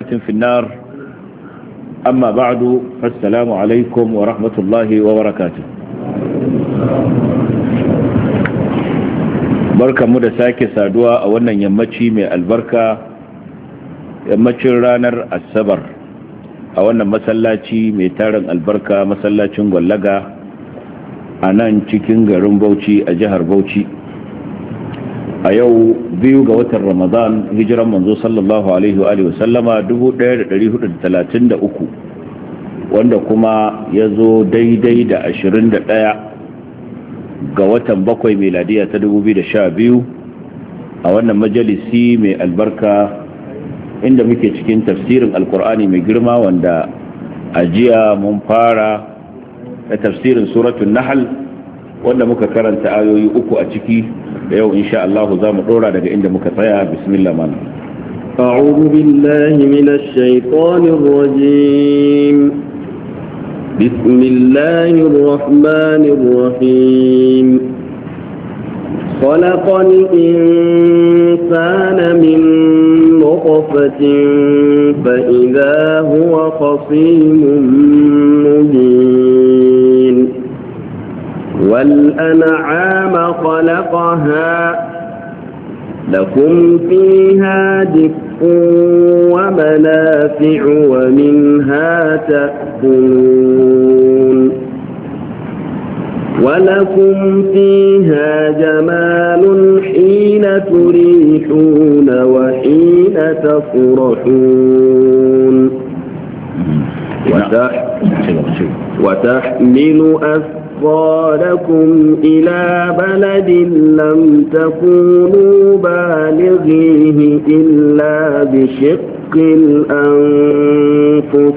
ضلالة في النار أما بعد فالسلام عليكم ورحمة الله وبركاته. بركة مدى ساكي سادوا أولا يمتشي من البركة يمتشي رانر السبر أولا مسلاتي ميتارن البركة مسلاتي نغلقا أنا cikin garin Bauchi a jihar Bauchi. A yau 2 ga watan Ramadan hijiran manzo sallallahu alaihi wa sallama 1433 wanda kuma ya zo daidai da 21 ga watan 7 miladiya ta 2012 a wannan majalisi mai albarka inda muke cikin tafsirin alkur'ani mai girma wanda a jiya mun fara da tafsirin suratul nahl wanda muka karanta ayoyi 3 a ciki da yau insha Allah za mu dora daga inda muka tsaya. Bismillah man a'udhu billahi minash shaitanir rajim. Bismillahir rahmanir rahim. Khalaqal insana min nutfatin fa idha huwa khasimun mubin. والأنعام خلقها لكم فيها دفء ومنافع ومنها تأكلون ولكم فيها جمال حين تريحون وحين تفرحون وتحمل أثقالكم إلى بلد لم تكونوا بالغيه إلا بشق الأنفس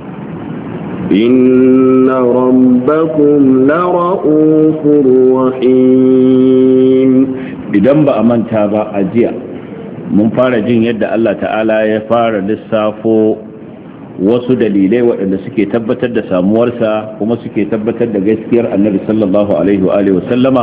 إن ربكم لرؤوف رحيم. idan ba a manta ba a jiya mun fara jin yadda Allah ta'ala ya fara lissafo wasu dalilai waɗanda suke tabbatar da samuwarsa kuma suke tabbatar da gaskiyar annabi sallallahu alaihi wa sallama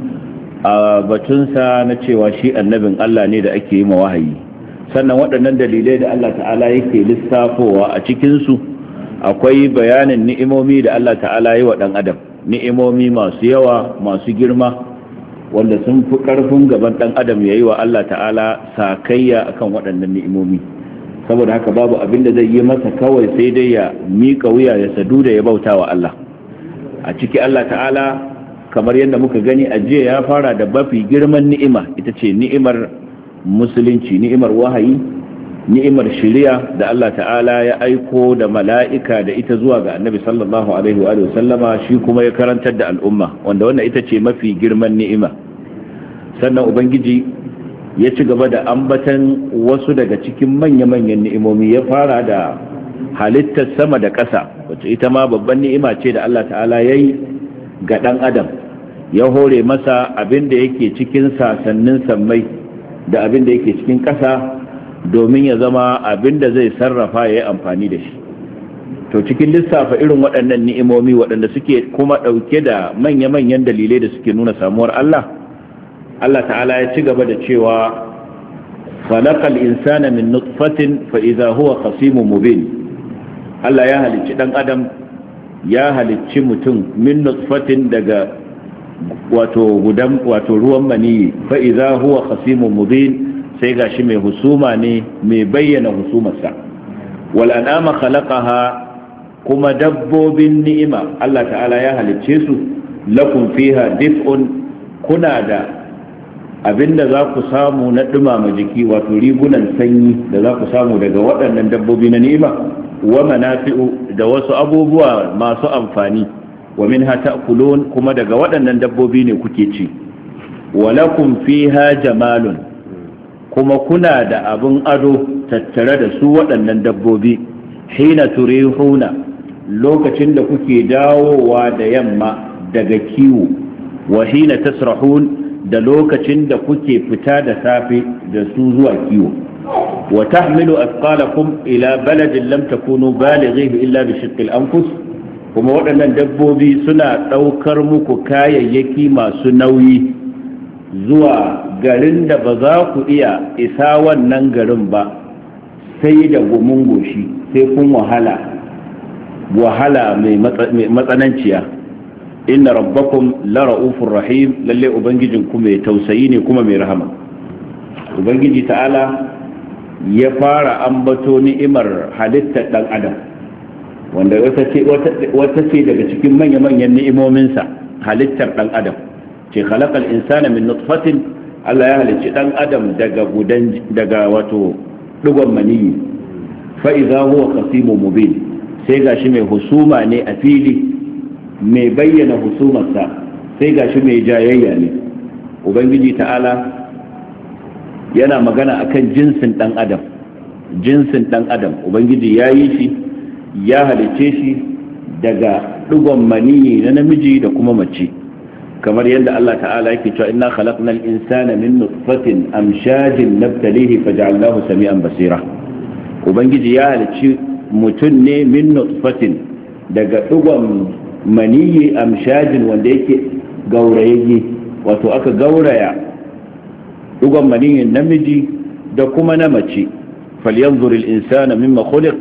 a batunsa na cewa shi annabin Allah ne da ake yi ma wahayi. Sannan waɗannan dalilai da Allah ta'ala yake lissafowa a cikinsu akwai bayanin ni'imomi da Allah ta'ala yi wa ɗan adam, ni'imomi masu yawa masu girma wanda sun fi ƙarfin gaban ɗan adam ya yi wa Allah ta'ala sakayya akan waɗannan ni'imomi. Saboda haka babu abin da zai yi masa kawai sai dai ya miƙa wuya ya sadu da ya bauta wa Allah. A ciki Allah ta'ala kamar yadda muka gani a jiya ya fara da bafi girman ni'ima, ita ce ni'imar musulunci, ni'imar wahayi, ni'imar shari'a da Allah ta'ala ya aiko da mala'ika da ita zuwa ga annabi sallallahu alaihi wa sallama, shi kuma ya karantar da al'umma, wanda wannan ita ce mafi girman ni'ima. Sannan ubangiji ya ci gaba da ambatan wasu daga cikin manya-manyan ni'imomi, ya fara da halittar sama da ƙasa wacce ita ma babban ni'ima ce da Allah ta'ala ya yi ga ɗan adam, ya hore masa abin da yake cikin sasannin sammai da abin da yake cikin ƙasa domin ya zama abin da zai sarrafa ya yi amfani da shi. To cikin lissafa irin waɗannan ni'imomi waɗanda suke kuma ɗauke da manya-manyan dalilai da suke nuna samuwar Allah ta'ala ya ci gaba da cewa khalaqal insana min nutfatin fa idha huwa khasimun mubin. Allah ya halicci dan adam, ya halicci mutum min nutfatin daga wato ruwan mani, fa idha huwa khasimun mubin, sai gashi mai husuma ne, mai bayyana husumarsa. Wal an'ama khalaqaha, kuma dabbobin ni'ima Allah ta'ala ya halicce su, lakum fiha dif'un, kuna da abinda za ku samu na dumama jiki, wato rigunan sanyi da za ku samu daga waɗannan dabbobi na ni'ima, wa manafi'u, da wasu abubuwa masu amfani, wa minha ta'kulun, kuma daga waɗannan dabbobi ne kuke ci. Wa lakum fiha jamalun, kuma kuna da abun ado tattare da su waɗannan dabbobi, hina turihuna, lokacin da kuke dawowa da yamma daga kiwo, wa hina tasrahun, da lokacin da kuke fita da safe da su zuwa kiwo. wa tahmilu athqalakum ila baladin lam takunu balighihi illa bi shiqqil anfus, kuma waɗannan dabbobi suna ɗaukar muku kayayyaki masu nauyi zuwa garin da ba za ku iya isa wannan garin ba sai da gumin goshi, sai kun wahala mai matsananciya. inna rabbakum la ra'ufur rahim, lalle ubangijin ku mai tausayi ne kuma mai rahama. Ubangiji ta'ala ya fara ambato ni'imar halittar dan adam, wanda wata ce daga cikin manya-manyan ni'imominsa, halittar dan adam. Ce khalaqal insana min nutfatin, Allah ya halicci dan adam daga wato dugon maniyi. Fa idza huwa qasimun mubin, sai gashi mai husuma ne a fili, mai bayyana husumarsa, sai gashi mai jayayya ne. Ubangiji ta'ala yana magana akan jinsin dan adam. Ubangiji ya yi shi, ya halicce shi daga dugon maniyi na namiji da kuma mace, kamar yadda Allah ta'ala yake cewa inna khalaqnal insana min nutfatin amshajin nabtalihi faj'alnahu sami'an basira. Ubangiji ya halicci mutum ne min nutfatin daga dugon maniyi amshajin wanda yake gaurayayye, wato aka gauraya dugon maniyin namiji da kuma na mace. falyanzur al-insanu mimma khuliq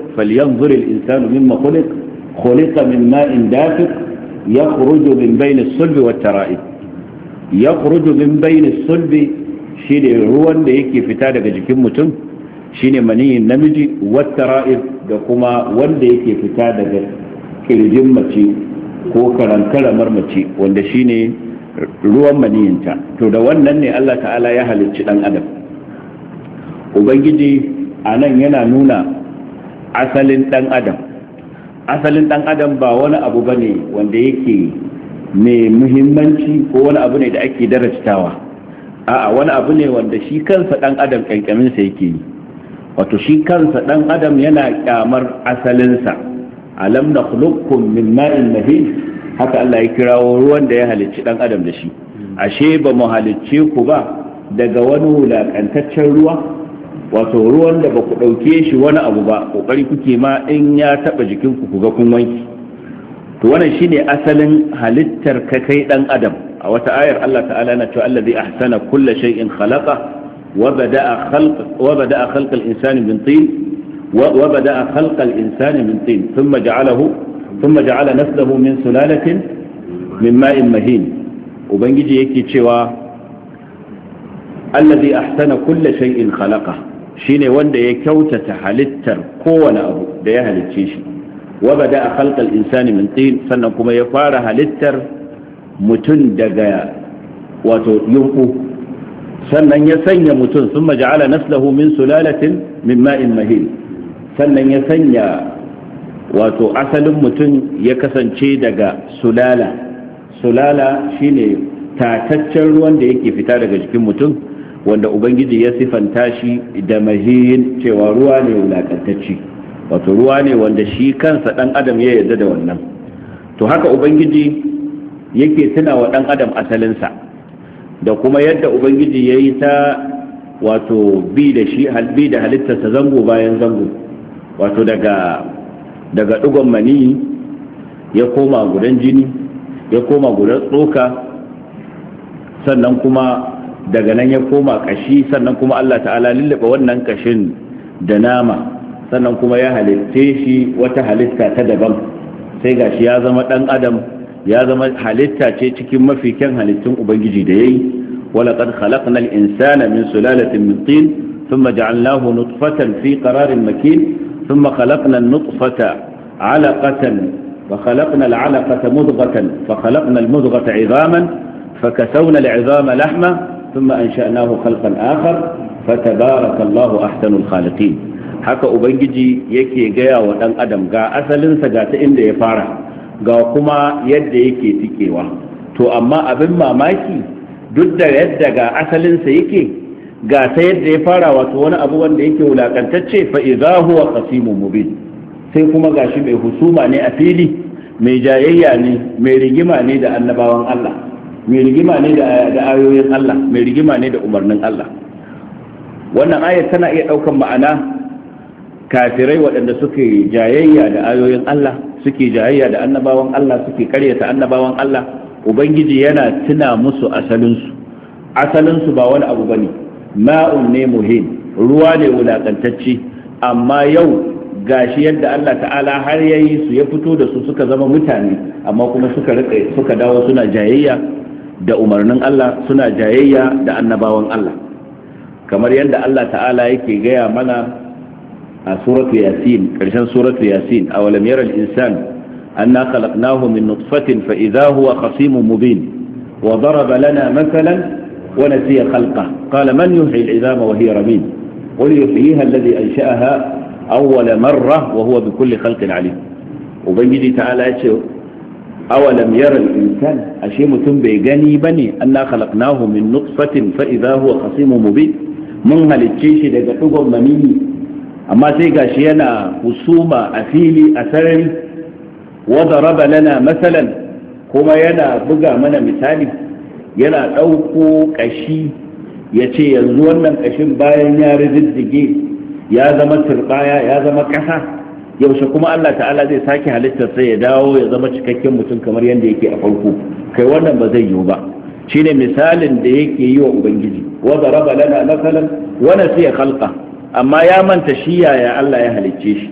khuliqa min ma'in dafiq yakhruju min bayni as-sulbi wat-tara'ib. yakhruju min bayni as-sulbi shine ruwan da yake fita daga jikin mutum, shine maniyin namiji, wat-tara'ib da kuma wanda yake fita daga kirjin mace ko karankaramar mace, wanda shine ruwan maniyinta. To da wannan ne Allah ta'ala ya halicci dan adam. Ubangiji a nan yana nuna asalin dan adam ba wani abu bane wanda yake mai muhimmanci ko wani abu ne da ake darajtawa. A'a, wani abu ne wanda shi kansa dan adam kankamin sa yake yi. Wato shi kansa dan adam yana kyamar asalinsa. alam nakhluqukum min ma'in mahin, haka Allah ya kirawo ruwan da ya halicci dan adam da shi. Ashe ba mu halicce ku ba daga wani wulakantaccen ruwa, wato ruwan da ba ku dauke shi wani abu ba, kokari kuke ma in ya taba jikin ku ga kun wanki. To wannan shine asalin halittar ka kai dan adam. A wata ayar Allah ta'ala na cewa allazi ahsana kulla shay'in khalaqa wa bada'a khalqa al-insani min tin وبدأ خلق الإنسان من طين ثم جعل نسله من سلالة من ماء مهين. وبنجي يكي تشوا الذي أحسن كل شيء خلقه، شيني وند يكوتة حلتر قوة أبو ديها للتشيشي. وبدأ خلق الإنسان من طين، سنكم يفار حلتر متندقى وينقو sannan ya sanya mutum, sun maja'ala naslahu min sulalatin min ma'in mahin, sannan ya sanya wato asalin mutum ya kasance daga sulala shine tataccen ruwan da yake fita daga jikin mutum, wanda ubangiji ya sifanta shi da mahin, cewa ruwa ne wulakantacci, wato ruwa ne wanda shi kansa dan adam ya yarda da wannan. To haka ubangiji yake tuna wa dan adam asalinsa, da kuma yadda ubangiji ya yi ta wato bi da halittarsa zango bayan zango, wato daga dugon mani ya koma gudan jini, ya koma gudan tsoka, sannan kuma daga nan ya koma kashi, sannan kuma Allah ta'ala lullaba wannan kashin da nama, sannan kuma ya halitte shi wata halitta ta daban, sai gashi ya zama dan adam, ya zama halitta ce cikin mafi kyan halittun ubangiji da yayi. ولقد خلقنا الإنسان من سلالة من طين ثم جعلناه نطفة في قرار مكين ثم خلقنا النطفة علقة فخلقنا العلقة مضغة فخلقنا المضغة عظاما فكسونا العظام لحمة ثم أنشأناه خلقا آخر فتبارك الله أحسن الخالقين. haka ubangiji yake gaya wa dan adam ga asalinsa ga ta inda ya fara, ga kuma yadda yake tikewa. To amma abin mamaki, duk da yadda ga asalinsa yake, ga ta yadda ya fara, wato wani abu wanda yake wulakantacce, fa idza huwa qasimun mubin, sai kuma gashi mai husuma ne a fili, mai jayayya ne, mai rigima ne da annabawan Allah, mai rigima ne da ayoyin Allah, mai rigima ne da umarnin Allah. Wannan ayat tana iya daukan ma'ana kafirai waɗanda suke jayayya da ayoyin Allah, suke jayayya da annabawan Allah, suke karyata annabawan Allah. Ubangiji yana tuna musu asalinsu ba wani abu bane, ma'un ne muhin, ruwa ne wulakantacce, amma yau gashi yadda Allah ta'ala har yayi su ya fito da su suka zama mutane, amma kuma suka dawo suna jayayya da umarnin Allah, suna jayayya da annabawan Allah, kamar yadda Allah ta'ala yake gaya mana a suratu yasin, karshen suratu yasin, awalam yara al-insan anna khalaqnahu min nutfatin fa idha huwa khasimun mubin wa daraba lana mathalan wa nasiya khalqah qala man yuhyi al-'idhama wa hiya ramim qul yuhyiha alladhi ansha'aha awwala marra wa huwa bikulli khalqin 'alim. ubangiji ta'ala yace awalam yara al-insan, ashe mutum bai gani bane anna khalaqnahu min nutfatin fa idha huwa khasimun mubin, mun halicce shi daga dugon maniyyi amma sai gashi yana husuma a fili a sarari, wa daraba lana masalan, kuma yana buga mana misali, yana ɗauko ƙashi ya ce yanzu wannan ƙashin bayan ya riddige ya zama turbaya ya zama ƙasa, yaushe kuma Allah ta'ala zai sake halittar sai ya dawo ya zama cikakken mutum kamar yadda yake a farko. Kai wannan ba zai yiwu ba. Shine misalin da yake yi wa ubangiji, wa daraba lana masalan wa nasiya khalqa, amma ya manta shi yaya Allah ya halicce shi.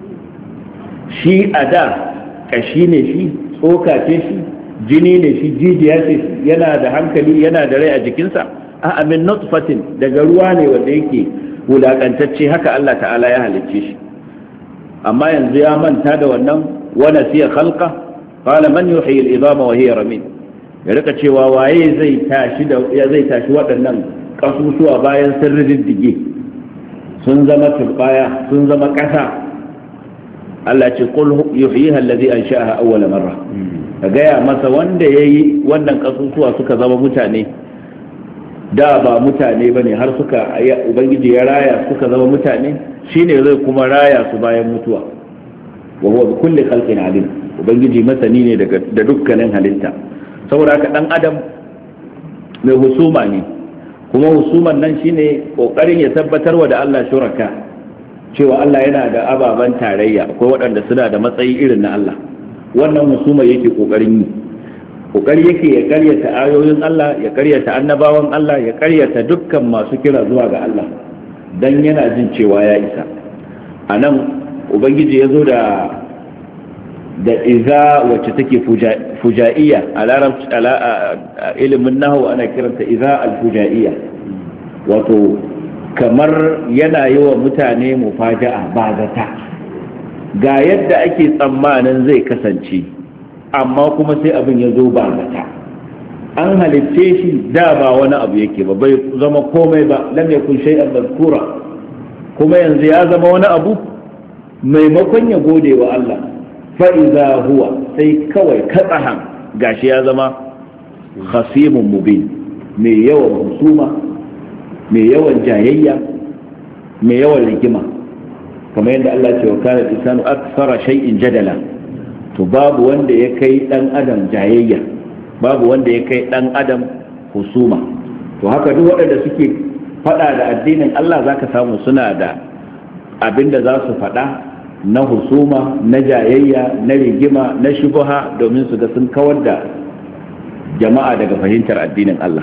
Shi a da kashi ne shi, tsoka ce shi, jini ne shi, jijiya ce shi, yana da hankali, yana da rai a jikinsa. A min nutfatin, daga ruwa ne wanda yake wulakantacce, haka Allah ta'ala ya halicce shi. amma yanzu ya manta da wannan, wa nasiya khalqa, qala man yuhyi al-idama wa hiya ramim, ya rika cewa waye zai tashi waɗannan kasusuwa bayan sun riddige, sun zama turbaya, sun zama ƙasa. Allah ce qul yuhyiha alladhi ansha'aha awwala marra, ka gaya masa wanda yayi wannan kasusuwa suka zama mutane, da ba mutane bane har suka ubangiji ya raya suka zama mutane, shine zai kuma raya su bayan mutuwa. wa huwa bi kulli khalqin alim, ubangiji masani ne da dukkanin halitta. saboda haka dan adam mai husuma ne, kuma husuman nan shine kokarin ya tabbatarwa da Allah shuraka, cewa Allah yana da ababan tarayya, akwai waɗanda suna da matsayi irin na Allah. wannan husuma yake kokarin yi, kokari yake ya karyata ayoyin Allah, ya karyata annabawan Allah, ya karyata dukkan masu kira zuwa ga Allah, dan yana jin cewa ya isa. anan ubangiji ya zo da iza wacce take fujaiya a larabci, a ilimin nahwu ana kiranta iza al-fujaiya, wato kamar yana yi wa mutane mufaja'a ba zata, ga yadda ake tsammanin zai kasance amma kuma sai abin ya zo ba zata. an halitce shi da ba wani abu yake ba, bai zama komai ba, lam yakun shay'an mazkura, kuma yanzu ya zama wani abu. maimakon ya gode wa Allah, fa'iza huwa sai kawai katsahan gashi ya zama khasimun mubin, mai yawan husuma, mai yawan jayayya, mai yawan rigima, kamar yadda Allah ce wa kana insanu akthara shay'in jadala. to babu wanda ya kai dan adam jayayya, babu wanda ya kai dan adam husuma. to haka duk waɗanda suke faɗa da addinin Allah zaka samu suna da abinda za su faɗa na husuma, na jayayya, na rigima, na shubha, domin su ga sun kawar da jama'a daga fahimtar addinin Allah.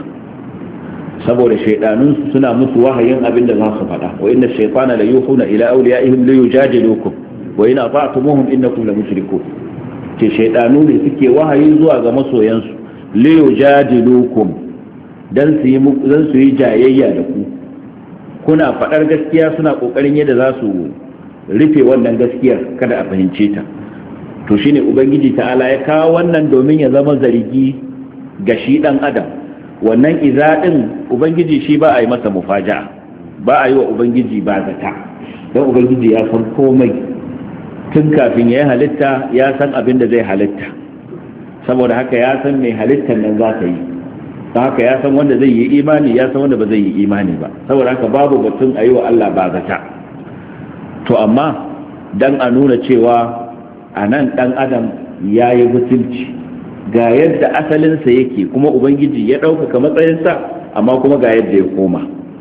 saboda shaidanun suna musu wahayin abinda za su faɗa, wa inna shaytana la yuhuna ila awliyaihim li yujadilukum wa in ata'tumuhum innakum la mushrikun. ce shaidanu ne suke wahayi zuwa ga masoyansu, li yujadilukum, dan su yi jayayya da ku. kuna faɗar gaskiya, suna kokarin yadda za su rufe wannan gaskiyar kada a fahimce ta. to shine ubangiji ta'ala ya kawo wannan domin ya zama zargi ga shi dan adam. wannan iza din ubangiji shi ba a yi masa mufaja'a, ba a yi wa ubangiji ba zata, don ubangiji ya san komai tun kafin ya yi halitta, ya san abin da zai halitta, saboda haka ya san mai halittar nan za ta yi, don haka ya san wanda zai yi imani, ya san wanda ba zai yi imani ba. saboda haka babu batun a yi wa Allah ba zata. to amma dan a nuna cewa a nan dan adam ya yi butulci, ga yadda asalinsa yake, kuma ubangiji ya ɗaukaka matsayinsa, amma kuma ga yadda ya koma.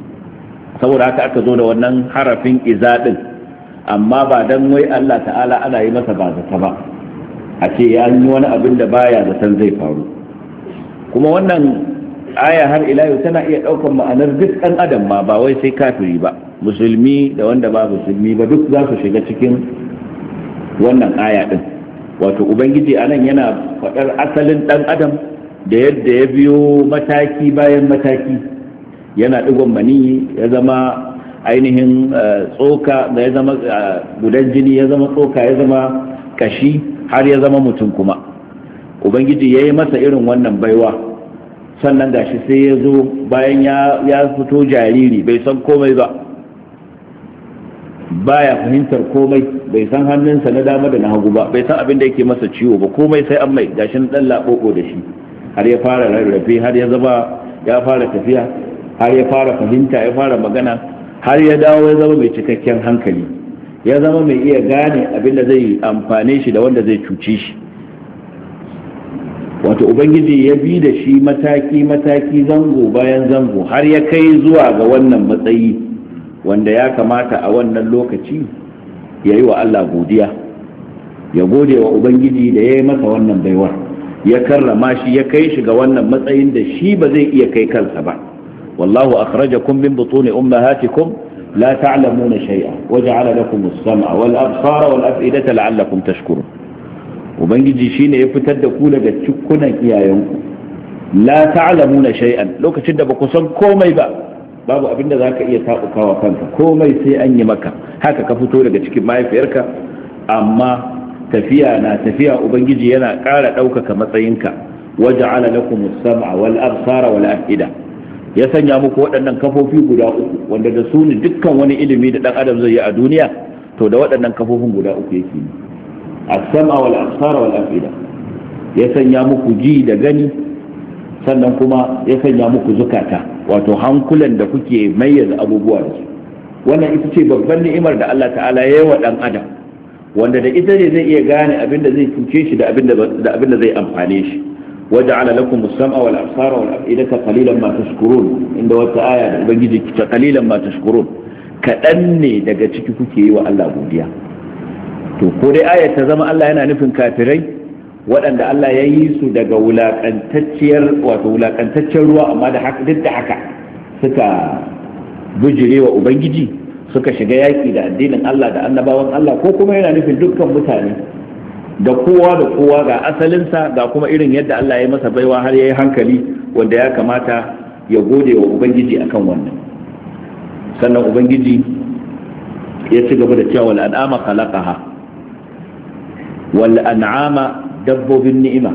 saboda haka aka zo da wannan harafin iza ɗin, amma ba dan wai Allah ta'ala ana yi masa ba zata ba, a ce ya yi wani abin da baya zaton zai faru. kuma wannan aya har ila yau tana iya ɗaukar ma'anar duk ɗan adam ma ba wai sai kafiri ba, musulmi da wanda ba musulmi ba duk za su shiga cikin wannan aya ɗin. Wato ubangiji anan yana faɗar asalin ɗan adam da yadda ya biyo mataki bayan mataki, yana ɗigon maniyi ya zama ainihin tsoka, da ya zama gudan jini, ya zama tsoka, ya zama kashi, har ya zama mutum kuma. Ubangiji ya yi masa irin wannan baiwa, sannan gashi sai ya zo bayan ya fito jariri, bai san komai ba, baya fahimtar komai, bai san hannunsa na dama da na hagu ba, bai san abin da yake masa ciwo ba, komai sai an mai, gashi na ɗan laɓoɓo da shi, har ya fara rarrafe, har ya zama ya fara tafiya, har ya fara fahimta, ya fara magana, har ya dawo ya zama mai cikakken hankali, ya zama mai iya gane abin da zai amfane shi da wanda zai cuce shi. Wato ubangiji ya bi da shi mataki-mataki, zango bayan zango, har ya kai zuwa ga wannan matsayi wanda ya kamata a wannan lokaci ya yi wa Allah godiya, ya gode wa ubangiji da ya yi masa wannan baiwar, ya karrama shi, ya kai shi ga wannan matsayin da shi ba zai iya kai kansa ba. wallahu akhrajakum min butuni ummahatikum la ta'lamuna shay'a waja'ala lakum as-sam'a wal absara wal af'idata la'allakum tashkurun. ubangiji shine ya fitar da ku daga cikunan iyayenku, la ta'lamuna shay'an, lokacin da ba ku san komai ba, babu abin da zaka iya tabukawa kanka, komai sai an yi maka, haka ka fito daga cikin mahaifiyarka, amma tafiya na tafiya ubangiji yana ƙara ɗaukaka matsayinka. waja'ala lakum as-sam'a wal absara wal af'ida, ya sanya muku waɗannan kafofi guda uku wanda da su ne dukkan wani ilimi da ɗan adam zai yi a duniya, to da waɗannan kafofin guda uku yake yi. as-sam'a wal absara wal af'ida, ya sanya muku ji da gani, sannan kuma ya sanya muku zukata, wato hankulan da kuke mayyaza abubuwa da su. wannan ita ce babban ni'imar da Allah ta'ala ya yi wa ɗan adam, wanda da ita ne zai iya gane abin da zai cuce shi da abin da zai amfane shi. waja'ala lakum as-sam'a wal absara wal af'idata qalilan ma tashkurun, inda wata aya da ubangiji ta qalilan ma tashkurun, kadan ne daga ciki kuke yi wa Allah godiya. to ko dai ayar ta zama Allah yana nufin kafirai waɗanda Allah ya yi su daga wulakantaccen ruwa, amma da haka duk da haka suka bijire wa ubangiji, suka shiga yaki da addinin Allah da annabawan Allah, ko kuma yana nufin dukkan mutane da kowa da kowa ga asalinsa, ga kuma irin yadda Allah ya masa baiwa har ya yi hankali, wanda ya kamata ya gode wa ubangiji akan wannan. sannan ubangiji ya ci gaba da cewa wal an'ama khalaqaha, wal an'ama dabbobin ni'ima,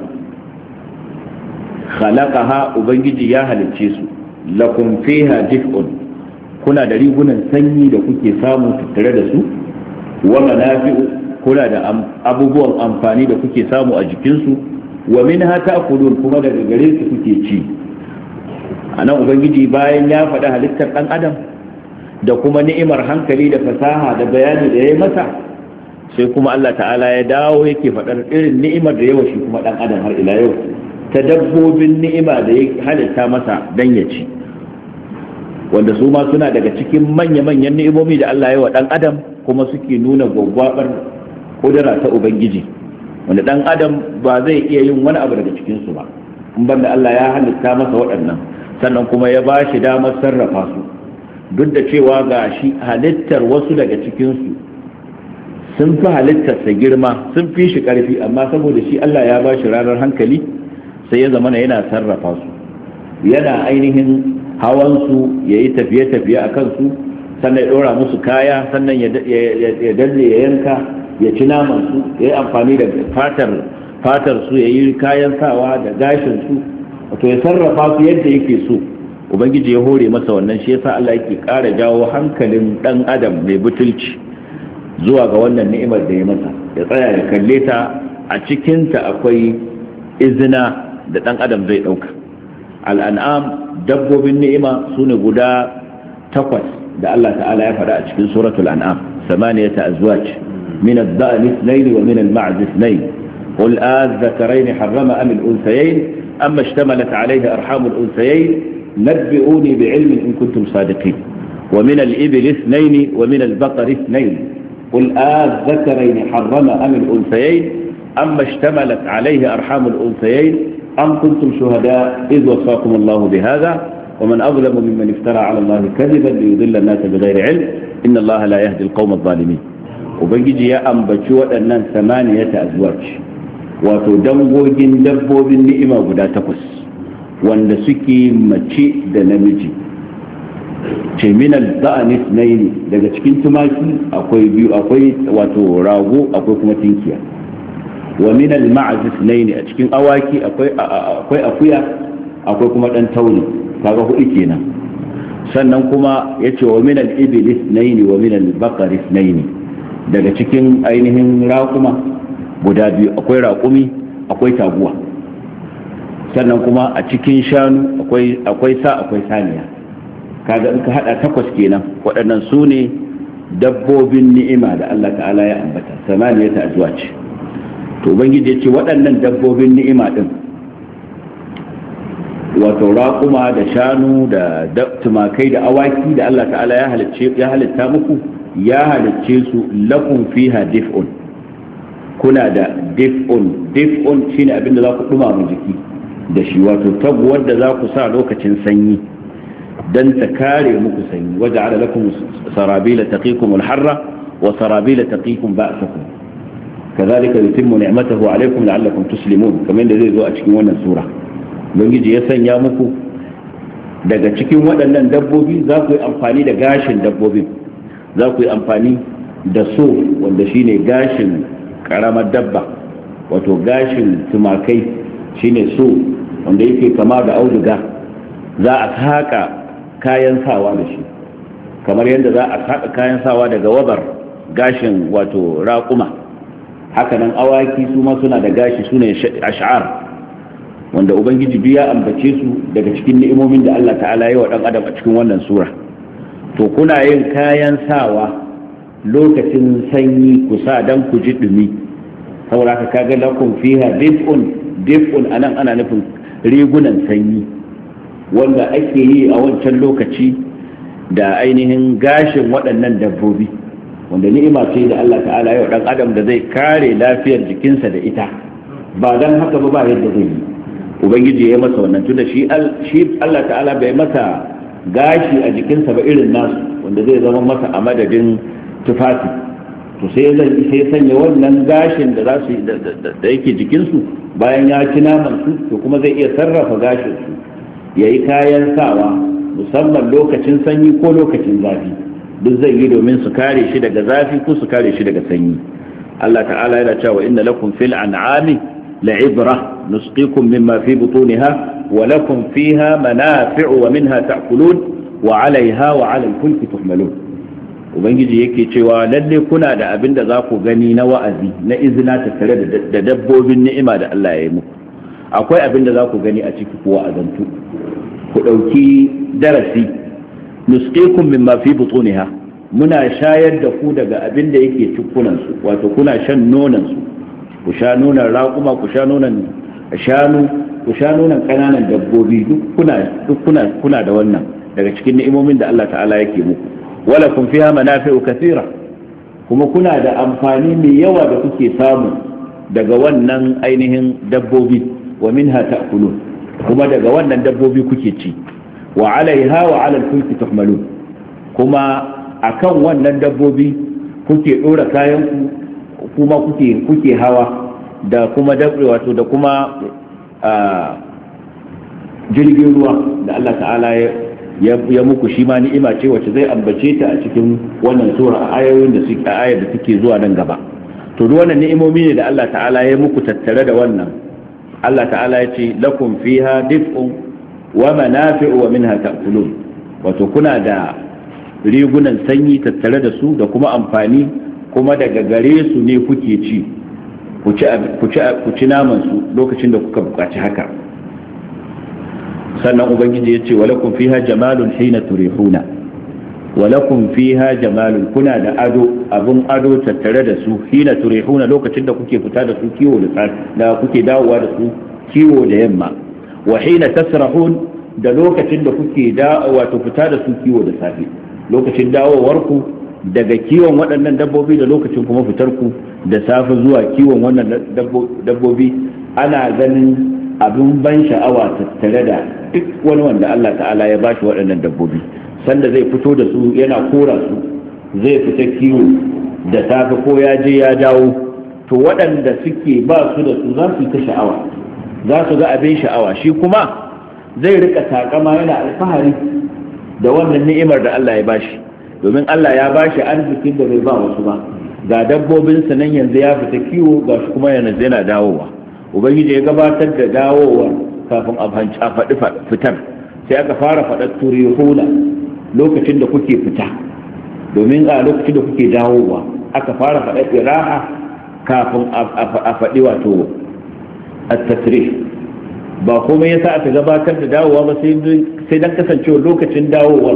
khalaqaha ubangiji ya halicce su, lakum fiha dif'un, kuna da rigunan sanyi da kuke samu tattare da su, wa manafi'u, kuna da abubuwan amfani da kuke samu a jikinsu, wa minha ta'kulun, kuma daga gare su kuke ci. anan ubangiji bayan ya faɗi halittar ɗan adam da kuma ni'imar hankali da fasaha da bayani da ya yi masa, sai kuma Allah ta'ala ya dawo yake faɗar irin ni'imar da yawa shi kuma ɗan adam har ila yau, ta dabbobin ni'ima da ya halitta masa dan ya ci, wanda su ma suna daga cikin manya-manyan ni'imomi da Allah ya wa ɗan adam, kuma suke nuna gwaggwabar kudura ta ubangiji, wanda ɗan adam ba zai iya yin wani abu daga cikinsu ba in banda Allah ya halitta masa waɗannan, sannan kuma ya ba shi damar sarrafa su, duk da cewa ga shi halittar wasu daga cikinsu sun fi halittarsa girma, sun fi shi ƙarfi, amma saboda shi Allah ya ba shi ranar hankali, sai ya zama yana sarrafa su, yana ainihin hawansu, ya yi tafiye-tafiye a kansu, sannan ya ɗora musu kaya, sannan ya dalle ya yanka, ya ci namansu, ya yi amfani da fatar su, ya yi kayan sawa da gashinsu, wato ya sarrafa su yadda yake so. ubangiji ya hore masa wannan, shi yasa Allah yake ƙara jawo hankalin ɗan adam mai butulci zuwa ga wannan ni'imar da ya masa, ya tsaya ya kalle ta, a cikinta akwai izina da ɗan adam zai ɗauka. al'an'am dabbobin ni'ima su ne guda 8 da Allah ta'ala ya faɗa a cikin suratul an'am, 8 azwaj min ad-da'n ithnayn wa min al-ma'z ithnayn qul adh-dhakarayn harrama am al-unthayayn amma ishtamalat alayhi arham al-unthayayn نبئوني بعلم إن كنتم صادقين ومن الإبل 2 ومن البقر 2 قل الذكرين حرم أم الأنثيين amma ishtamalat alayhi arhamul unsayayn am kuntum shuhada idh wasaqakum Allahu bihadha ومن أظلم ممن افترى على الله كذبا ليضل الناس بغير علم إن الله لا يهدي القوم الظالمين وبنجي يا أنبتي وأنن 8 أزواج وتدنغوجين دبوبين نئمة غدا تقص wanda suke mace da namiji ce min al-da'an ithnayn daga cikin tumaki akwai biyu, akwai wato rago akwai kuma tinkiya wa min al-ma'z ithnayn a cikin awaki akwai akuya akwai kuma dan tauri kaga hudu kenan sannan kuma yace wa min al-ibil ithnayn wa min al-baqar ithnayn daga cikin ainihin raƙuma guda biyu akwai raƙumi akwai taguwa sannan kuma a cikin shanu akwai sa akwai saniya kaga in ka hada 8 kenan waɗannan su ne dabbobin ni'ima da Allah ta'ala ya ambata 8 azwaj to ubangiji yace waɗannan dabbobin ni'ima din wato raƙuma da shanu da tumakai da awaki da Allah ta'ala ya halitta muku ya halicce su lakum fiha dif'un kuna da dif'un shine abinda za ku dumama jiki da shi wato taguwar da za ku sa lokacin sanyi dan ta kare muku sanyi waja'ala lakum sarabila taqikum al-harra wa sarabila taqikum ba'sakum kadhalika yutimmu ni'matahu alaykum la'allakum tuslimun kamar da zai zo a cikin wannan sura ubangiji ya sanya muku daga cikin waɗannan dabbobi za ku yi amfani da gashin dabbobin za ku yi amfani da so wanda shine gashin karamar dabba wato gashin tumakai shine so wanda yake kama da auduga za a saka kayan sawa da shi kamar yadda za a saka kayan sawa daga wabar gashin wato raƙuma hakanan awaki su ma suna da gashi sune ash'ar wanda ubangiji biya ambace su daga cikin ni'imomin da Allah ta'ala ya wa dan adam a cikin wannan sura to kuna yin kayan sawa lokacin sanyi ku sa dan ku ji dumi saboda ka kaga lakum fiha dif'un anan ana nufin rigunan sanyi wanda ake yi a wancan lokaci da ainihin gashin waɗannan dabbobi wanda ni'ima ce da Allah ta'ala ya wa dan adam da zai kare lafiyar jikinsa da ita ba dan haka ba yadda zai yi ubangiji ya masa wannan tunda shi Allah ta'ala bai masa gashi a jikinsa ba irin nasu wanda zai zama masa a madadin tufafi to sai sanya wannan gashin da za su da yake jikinsu bayan ya ci naman su to kuma zai iya sarrafa gashin su yayi kayan sawa musamman lokacin sanyi ko lokacin zafi duk zai yi domin su kare shi daga zafi ko su kare shi daga sanyi Allah ta'ala yana cewa inna lakum fil an'ami لعبرة نسقيكم مما في بطونها ولكم فيها منافع ومنها تأكلون وعليها وعلى الفلك تحملون ubangiji yake cewa lalle kuna da abin da za ku gani na wa'azi na izina tattare da dabbobin ni'ima da Allah ya yi muku akwai abin da za ku gani a ciki kuwa azantu ku ɗauki darasi nusqikum mimma fi butuniha muna shayar da ku daga abin da yake cikunan su wato kuna shan nonan su ku sha nonon raƙuma ku sha nonon shanu ku sha nonon ƙananan dabbobi duk kuna da wannan daga cikin ni'imomin da Allah ta'ala yake muku wala kun fiha manafi'u kathira kuma kuna da amfani mai yawa da kuke samu daga wannan ainihin dabbobi wa minha ta'kulun kuma daga wannan dabbobi kuke ci wa 'alayha wa 'ala al-fulki tuhmalun kuma akan wannan dabbobi kuke dora kayan ku kuma kuke hawa da kuma dabre wato da kuma jirgin ruwa da Allah ta'ala ya muku shi ma ni'ima ce wacce zai ambace ta a cikin wannan sura a ayoyin da suke ayar da suke zuwa nan gaba to duk wannan ni'imomi ne da Allah ta'ala ya muku tattare da wannan Allah ta'ala ya ce lakum fiha dif'un wa manafi'u wa minha ta'kulun wato kuna da rigunan sanyi tattare da su da kuma amfani kuma daga gare su ne kuke ci ku ci naman su lokacin da kuka buƙaci haka sannan ubangiji ya ce walakum fiha jamalun hina turihuna walakum fiha jamalun kuna da ado abun ado tattare da su hina turihuna lokacin da kuke fita da su kiwo da kuke dawowa da su kiwo da yamma wa hina tasrahun da lokacin da kuke wato fita da su kiwo da safe lokacin dawowarku daga kiwon waɗannan dabbobi da lokacin kuma fitarku da safe zuwa kiwon wannan dabbobi ana ganin abin ban sha'awa tattare da duk wani wanda Allah ta'ala ya bashi waɗannan dabbobi. Sanda zai fito da su yana kora su, zai fita kiwo da safe ko ya je ya dawo, to waɗanda suke ba su da su za su yi ta sha'awa, za su ga abin sha'awa. Shi kuma zai rika takama yana alfahari da wannan ni'imar da Allah ya bashi, domin Allah ya bashi arzikin da bai ba wasu ba. Ga dabbobinsa nan yanzu ya fita kiwo, ga shi kuma yanzu yana dawowa. Ubangiji ya gabatar da dawowa kafin a faɗi fitar, sai aka fara faɗar turihuna lokacin da kuke fita, domin a lokacin da kuke dawowa aka fara faɗar iraha kafin a faɗi wato at-tasrih. Ba komai yasa aka gabatar da dawowa ba sai dan kasancewa lokacin dawowar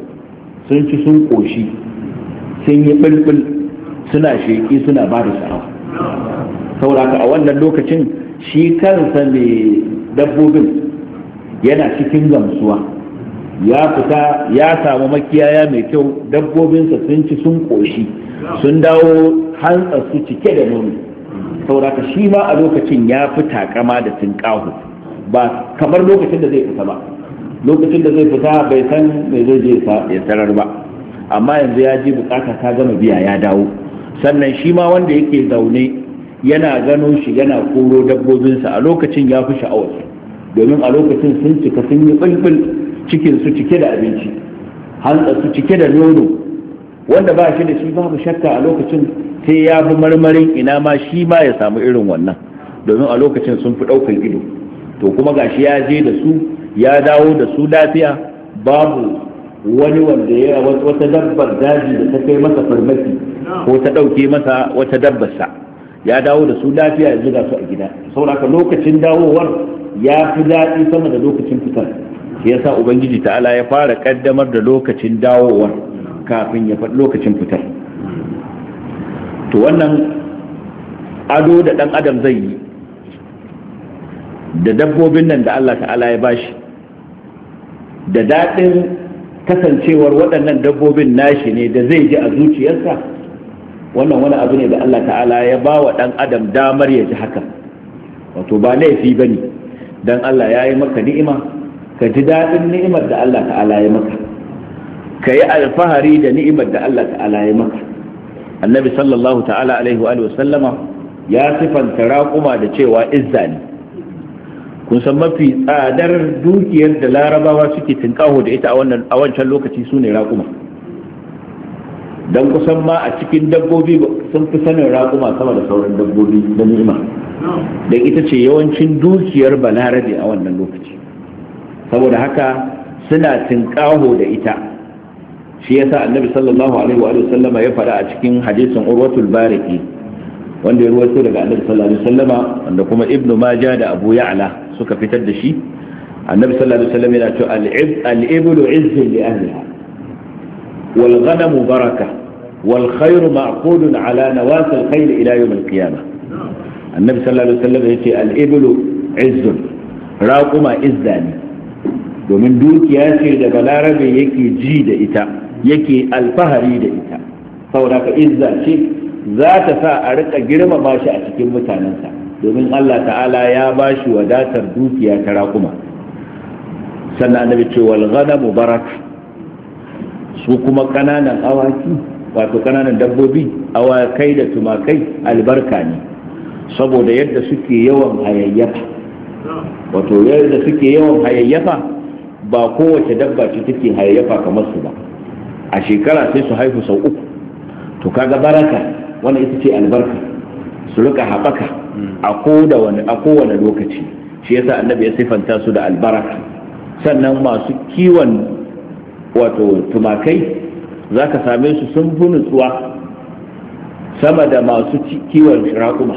sun ci sun koshi, sun yi bulbul, suna sheki, suna ba da sha'awa. Sauraka a wannan lokacin shi kansa mai dabbobin yana cikin gamsuwa, ya fita ya samu makiyaya mai kyau, dabbobinsa sun ci sun koshi, sun dawo hantsa su cike da nono. Sauraka shi ma a lokacin ya fi takama da tinkahu, ba kamar lokacin da zai fita ba. Lokacin da zai fita bai san mai zai je ya tarar ba, amma yanzu ya ji bukata ta gama biya ya dawo. Sannan shi ma wanda yake zaune yana gano shi yana koro dabbobinsa a lokacin ya fi sha'awar, domin a lokacin sun cika sun yi bulbul, cikin su cike da abinci, hantsa su cike da nono, wanda ba shi da shi babu shakka a lokacin sai ya fi marmarin ina ma shi ma ya samu irin wannan, domin a lokacin sun fi ɗaukar ido. To kuma gashi ya je da su ya dawo da su lafiya, babu wani wanda ya wata dabbar daji da ta kai masa farmaki ko ta ɗauke masa wata dabbarsa, ya dawo da su lafiya ya zuga su a gida. Saboda lokacin dawowar ya fi daɗi sama da lokacin fitar, shi yasa ubangiji ta'ala ya fara kaddamar da lokacin dawowar kafin ya faɗi lokacin fitar. To wannan ado da ɗan adam zai yi da dabbobin nan da Allah ta'ala ya bashi, da daɗin kasancewar waɗannan dabbobin nashi ne da zai ji a zuciyarsa, wannan wani abu ne da Allah ta'ala ya ba wa ɗan adam damar ya ji haka. Wato ba laifi ba ne don Allah ya yi maka ni'ima ka ji daɗin ni'imar da Allah ta'ala ya maka, ka yi alfahari da ni'imar da Allah ta'ala ya maka. Annabi sallallahu ta'ala alaihi wa sallama ya sifanta raƙuma da cewa izza ne. Kun san mafi tsadar dukiyar da larabawa suke tinkaho da ita a wancan lokaci su ne raƙuma, don kusan ma a cikin dabbobi sun fi sanin raƙuma sama da sauran dabbobi da ni'ima, don ita ce yawancin dukiyar balarabe a wannan lokaci. Saboda haka suna tinkaho da ita. Shi yasa annabi sallallahu alaihi wa sallama ya faɗa a cikin hadisin urwatul bariki wanda ya ruwaito daga annabi sallallahu alaihi wasallama, wanda kuma ibnu majah da abu ya'la suka fitar da shi. Annabi sallallahu alaihi wasallam yana cewa al-iblu izzun li ahliha wal ghanamu baraka wal khayru ma'qudun ala nawasi al-khayl ila yawm al-qiyamah. Annabi sallallahu alaihi wasallam yace al-iblu izzun, raquma izzani, domin dukiya ce da balarabe yake ji da ita, yake alfahari da ita. Saboda ka izza ce za ta sa a rika girmama shi a cikin mutanensa, domin Allah ta'ala ya ba shi wadatar dukiya ta raƙuma. Sannan annabi ce wal ghanamu baraka, su kuma kananan awaki wato kananan dabbobi, awakai da tumakai albarka ne, saboda yadda suke yawan hayayyafa. Wato yadda suke yawan hayayyafa ba kowace dabba ce take hayayyafa kamar su ba, a shekara sai su haihu sau 3. To kaga baraka wannan ita ce albarka, su rika haɓaka a kowane lokaci. Shi yasa annabi ya sifanta su da albaraka. Sannan masu kiwon wato tumakai za ka same su sun fi nutsuwa sama da masu kiwon raƙuma,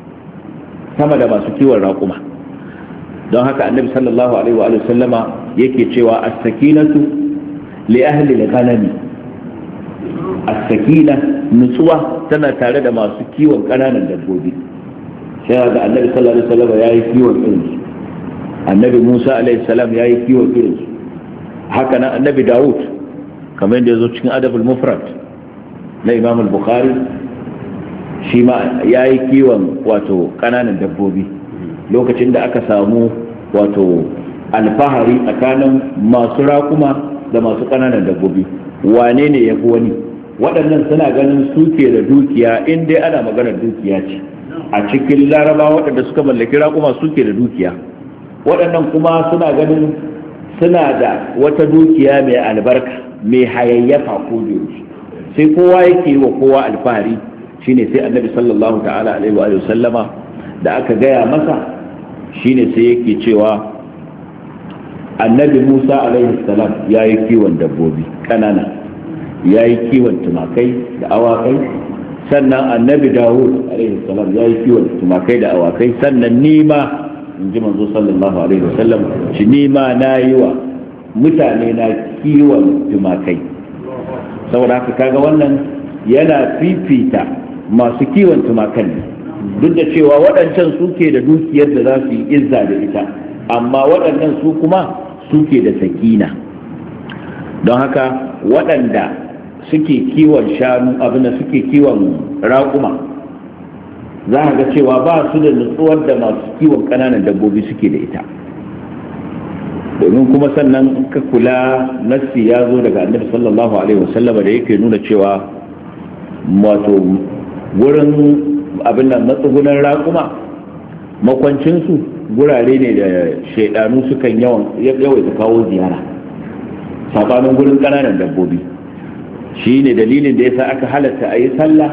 don haka annabi sallallahu alaihi wa sallama yake cewa as-sakinatu li ahli al-ghanami, as-sakina nutsuwa tana tare da masu kiwon ƙananan dabbobi. sai ga annabi sallallahu alaihi wasallam yayi kiwon irin su, annabi Musa alaihi salam yayi kiwon irin su, haka nan annabi Dawud kamar yadda yazo cikin adabul mufrad na Imam al-Bukhari shi ma ya yi kiwon wato ƙananan dabbobi lokacin da aka samu wato alfahari tsakanin masu raƙuma da masu ƙananan dabbobi, wane ne ya fi wani? Waɗannan suna ganin suke da dukiya, in dai ana maganar dukiya ce a cikin laraba waɗanda suka mallaki raƙuma suke da dukiya, waɗannan kuma suna ganin suna da wata dukiya mai albarka mai hayayyafa ko yaushe, sai kowa yake yi wa kowa alfahari. Shine sai annabi sallallahu ta'ala alaihi wa sallama da aka gaya masa, shine sai yake cewa annabi Musa alaihi salam ya yi kiwon dabbobi ƙanana, ya yi kiwon tumakai da awakai, sannan annabi Dawud alaihi salam ya yi kiwon tumakai da awakai, sannan nima in ji manzo sallallahu alaihi wa sallam shi nima na yi wa mutane na kiwon tumakai. Saboda haka kaga wannan yana fifita masu kiwon tumakan ne, duk da cewa waɗancan suke da dukiyar da za su yi izza da ita, amma waɗannan su kuma suke da sakina. Don haka waɗanda suke kiwon shanu abin da suke kiwon raƙuma za a ga cewa ba su da nutsuwar da masu kiwon ƙananan dabbobi suke da ita. Domin kuma sannan ka kula, nassi ya zo daga annabi sallallahu alaihi wasallama da yake nuna cewa wato wurin abin nan matsugunan raƙuma makwancinsu gurare ne da shaidanu sukan yawaita kawo ziyara sabanin gurin ƙananan dabbobi. Shi ne dalilin da yasa aka halatta a yi sallah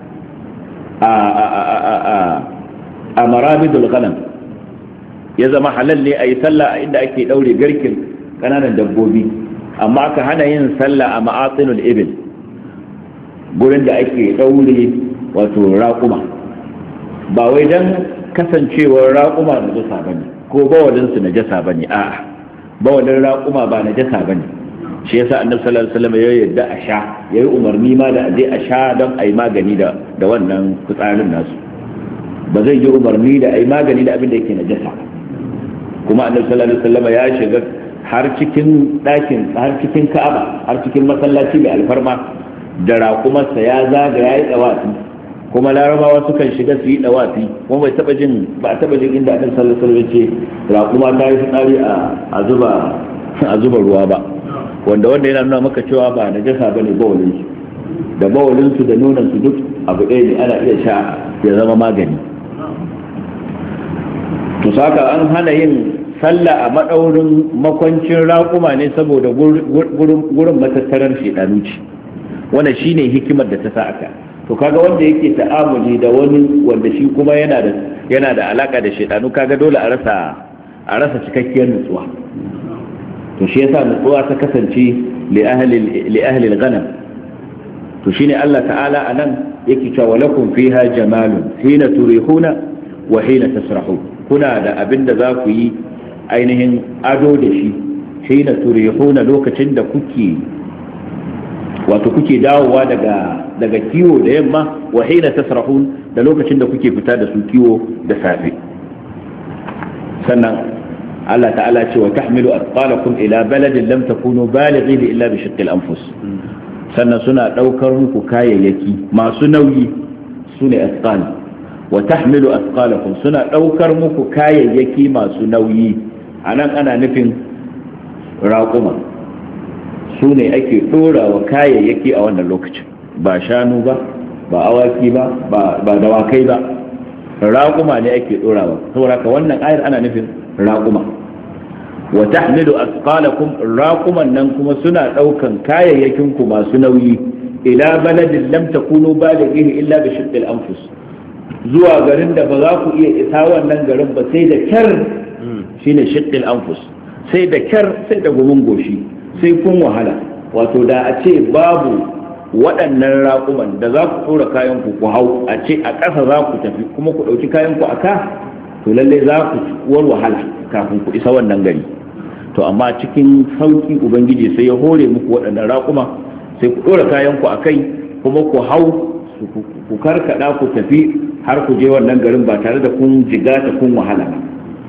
a marabidul ghanam, ya zama halal ne a yi sallah a inda ake ɗaure garkin ƙananan dabbobi, amma aka hana yin sallah a ma'atsinul ibil, gurin da ake ɗaure wato raƙuma. Ba wai don kasancewar raƙuma na jasa ba ne ko bawalinsu na jasa ba ne, a'a, bawalin raƙuma ba na jasa ba ne. Shi yasa annabi sallallahu alaihi wasallam ya yarda a sha, ya yi umarni ma da aje a sha don a yi magani da wannan fitsarin nasu. Ba zai yi umarni da a yi magani da abin da yake na jasa. Kuma annabi sallallahu alaihi wasallam ya shiga har cikin ɗakin, har cikin Ka'aba, har cikin masallaci mai alfarma da raƙumarsa ya zaga ya yi tsawafi, kuma larabawa sukan shiga su yi tsawafi, kuma ba a taɓa jin inda annabi sallallahu alaihi wasallam ce raƙuma ta yi fitsari a zuba ruwa ba, wanda yana nuna maka cewa ba na jasa bane bawalin su, da bawalin su da nonon su duk abu ɗaya ne, ana iya sha ya zama magani. To saka an hana yin sallah a maɗaurin makwancin raƙuma ne saboda gurin matattarar shedanu ce. Wannan shine hikimar da ta sa aka. To kaga wanda yake ta'amuli da wani wanda shi kuma yana da alaka da shedanu, kaga dole a rasa cikakkiyar nutsuwa. To shi yasa nutsuwa ta kasance li ahli al-ghanam. To shine Allah ta'ala anan yake cewa lakum fiha jamalun hina turihuna wa hina tasrahun. Kuna da abinda za ku yi ainihin ado da shi hina turihuna, lokacin da kuke dawowa daga kiwo da yamma, wa hina tasrahun, da lokacin da kuke fita da su kiwo da safe. Sannan Allah ta'ala ce wa tahmilu athqalakum ila baladin lam takunu balighihi illa bi shiqqil anfus. Sannan suna daukar muku kayayyaki masu nauyi, sune athqal. Wa tahmilu athqalakum, suna daukar muku kayayyaki masu nauyi. Anan ana nufin raƙuma, su ne ake ɗora wa kayayyaki a wannan lokacin, ba shanu ba, ba awaki ba, ba dawakai ba, raƙuma ne ake ɗorawa. saboda ka wannan ayar ana nufin raƙuma. Wa tahmilu asqalakum, raƙuman nan kuma suna ɗaukan kayayyakin ku masu nauyi ila baladin lam takunu balighihi illa bi shiqqil anfus, zuwa garin da ba za ku iya isa wannan garin ba sai da kyar, shine shiqqil anfus, sai da kyar, sai da gumin goshi, sai kun wahala. Wato da a ce babu waɗannan raƙuman da za ku ɗora kayanku ku hau, a ce a ƙasa za ku tafi kuma ku ɗauki kayanku a ka, to lallai za ku war wahala kafin ku isa wannan gari. To amma cikin sauƙi ubangiji sai ya hore muku waɗannan raƙuma, sai ku ɗora kayanku a kai kuma ku hau, ku karkaɗa ku tafi har ku je wannan garin ba tare da kun jigata kun wahala ba.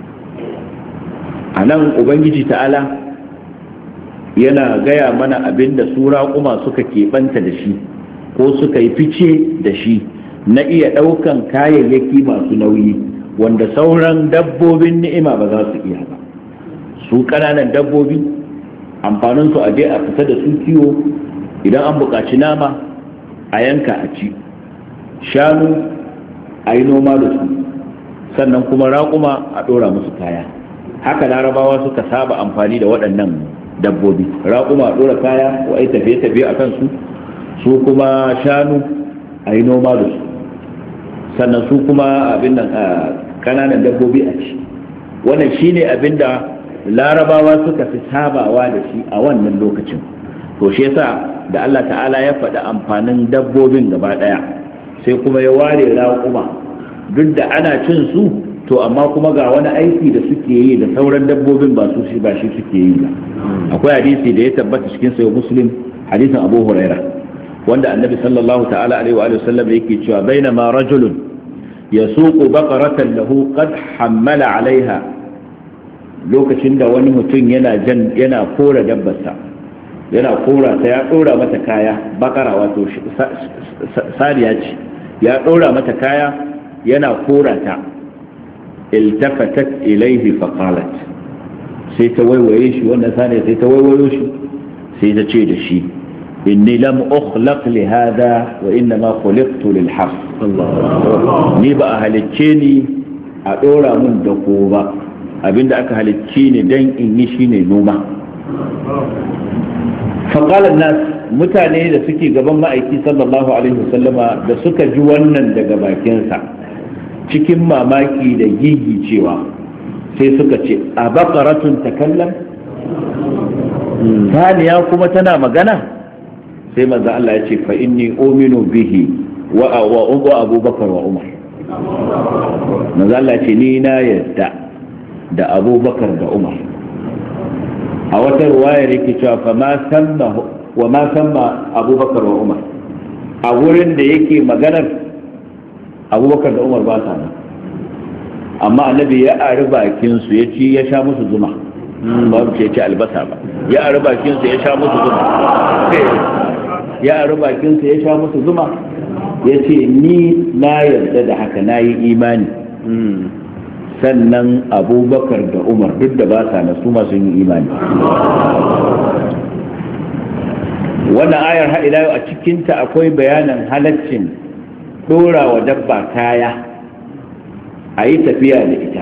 A nan ubangiji ta'ala yana gaya mana abin da su raƙuma suka keɓanta da shi ko suka yi fice da shi na iya ɗaukan kayayyaki masu nauyi wanda sauran dabbobin ni'ima ba za su iya ba. Su ƙananan dabbobi amfaninsu a je a fita da su kiwo, idan an buƙaci nama a yanka a ci, shanu a yi noma da su, sannan kuma raƙuma a ɗora musu kaya. Haka larabawa suka saba amfani da waɗannan dabbobi. Raƙuma a ɗora kaya ko a yi tafiye-tafiye a kansu, su kuma shanu a yi noma da su, sannan su kuma abin nan ƙananan dabbobi a ci. Wannan shine abin da larabawa suka fi sabawa da shi a wannan lokacin. To shi yasa da Allah ta'ala ya faɗi amfanin dabbobin gaba ɗaya, sai kuma ya ware raƙuma, duk da ana cin su, to amma kuma ga wani aiki da suke yi da sauran dabbobin ba shi suke yi ba. Akwai hadisi da ya tabbata cikin sahih Muslim, hadisin Abu Huraira, wanda annabi sallallahu ta'ala alaihi wa sallam yake cewa bainama rajulun yasuqu baqaratan lahu qad hammala alaiha, lokacin da wani mutum yana kora dabbarsa, yana kora ta, ya dora mata kaya, bakara wato sariya ce, ya dora mata kaya yana kora ta, iltafatat ilaihi faqalat, sai ta waiwaye shi, wannan saniya sai ta waiwayo shi, sai ta ce da shi inni lam ukhlaq li hada wa inna ma khuliqtu lil harf. Ni ba a halicce ni a dora mun da ko ba, abinda aka halicce ni dan in yi shine noma. faqala nas, mutane da suke gaban ma'aiki sallallahu alaihi wasallama da suka ji wannan daga bakinsa, cikin mamaki da gigi cewa, sai suka ce a baqaratun takallam, saniya kuma tana magana? Sai manzo Allah ya ce fa inni uminu bihi wa Abubakar wa Umar. Manzo Allah ya ce ni na yadda da Abubakar da Umar. A wata ruwaya yake cewa fa ma samma Abubakar wa Umar, a wurin da yake maganar Abubakar da Umar ba sa nan, amma annabi ya ari bakin su, ya ci ya sha musu zuma, ba mu ce ci albasa ba, ya ari bakin su ya sha musu zuma, ya ari bakin su ya sha musu zuma, ya ce ni na yarda da haka, na yi imani. Sannan Abubakar da Umar duk da ba sa na su ma sun yi imani. Wannan ayar har ila yau a cikinta akwai bayanin halaccin dora wa dabba kaya a yi tafiya da ita,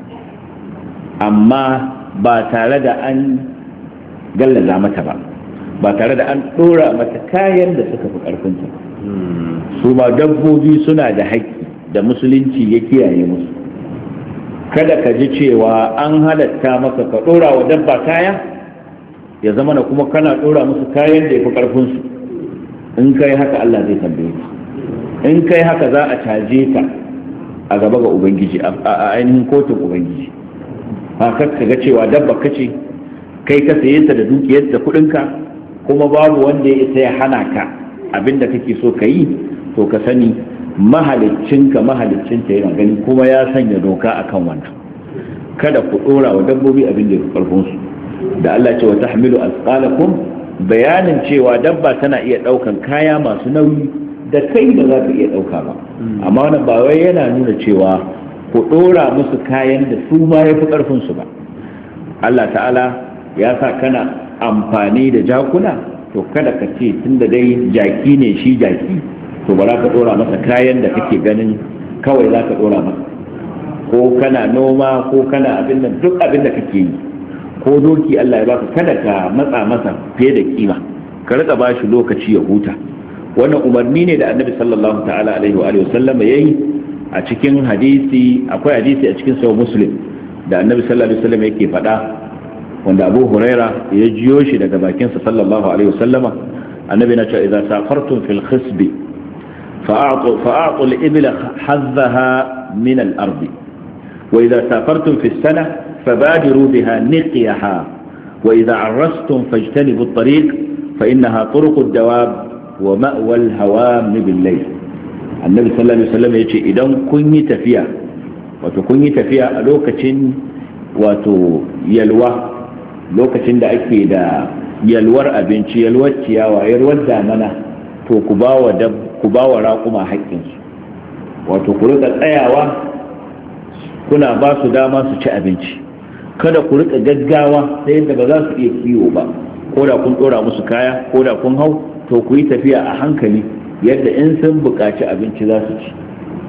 amma ba tare da an gallaza mata ba tare da an dora mata kayan da suka fi karfinta ba. Su ma dabbobi suna da haƙƙi da musulunci ya kiyaye musu. Kada ka ji cewa an halatta maka ka dora wa dabba kaya, ya zama na kuma kana dora musu kayan da ya fi karfinsu. In kai haka Allah zai tambaye ka, in kai haka za a caje ka a gaba ga Ubangiji, a ainihin kotun Ubangiji. Haka ka ga cewa dabba kace kai ka saye ta da dukiyar da kuɗinka, kuma babu wanda ya isa ya hana ka abinda kake so ka yi, to ka sani mahaliccinta yana gani kuma ya sanya doka akan wannan. Kada ku dora wa dabbobi abin da ya fi karfinsu. Da Allah ce wa tahmilu asqalakum, bayanin cewa dabba tana iya daukan kaya masu nauyi da kai ba za ka iya dauka ba, amma wannan ba wai yana nuna cewa ku dora musu kayan da su ma ya fi karfinsu ba. Allah ta'ala ya sa kana amfani da jakuna, to kada ka ce tunda dai jaki ne shi jaki, to ba za ka dora masa kayan da kake ganin kawai za ka dora masa, ko kana noma ko kana abin da duk abin da kake yi, ko doki Allah ya baka, kada ka matsa masa fiye da kima, ka rika ba shi lokaci ya huta. Wannan umarni ne da annabi sallallahu ta'ala alaihi wa sallama yayi a cikin hadisi. Akwai hadisi a cikin sahih Muslim da annabi sallallahu alaihi wa sallam yake faɗa, wanda Abu Huraira ya jiyo shi daga bakinsa sallallahu alaihi wa sallama. Annabi na cewa idza safartum fil khisbi فأعطوا الإبل حظها من الأرض، وإذا سافرتم في السنة فبادروا بها نقيها، وإذا عرستم فاجتنبوا الطريق فإنها طرق الدواب ومأوى الهوام بالليل. النبي صلى الله عليه وسلم يقول إذا كنت تفيا وتكوني تفيا لوكتين وتيلوى لوكتين دا أكي دا يلور أبنشي يلوى التياوى يلوى الدامنة، to ku ba wa raƙuma haƙƙinsu. wato ku rika tsayawa kuna ba su dama su ci abinci, kada ku rika gaggawa ta yadda ba za su iya kiwo ba, ko da kun dora musu kaya ko da kun hau, to ku yi tafiya a hankali yadda in sun buƙaci abinci za su ci.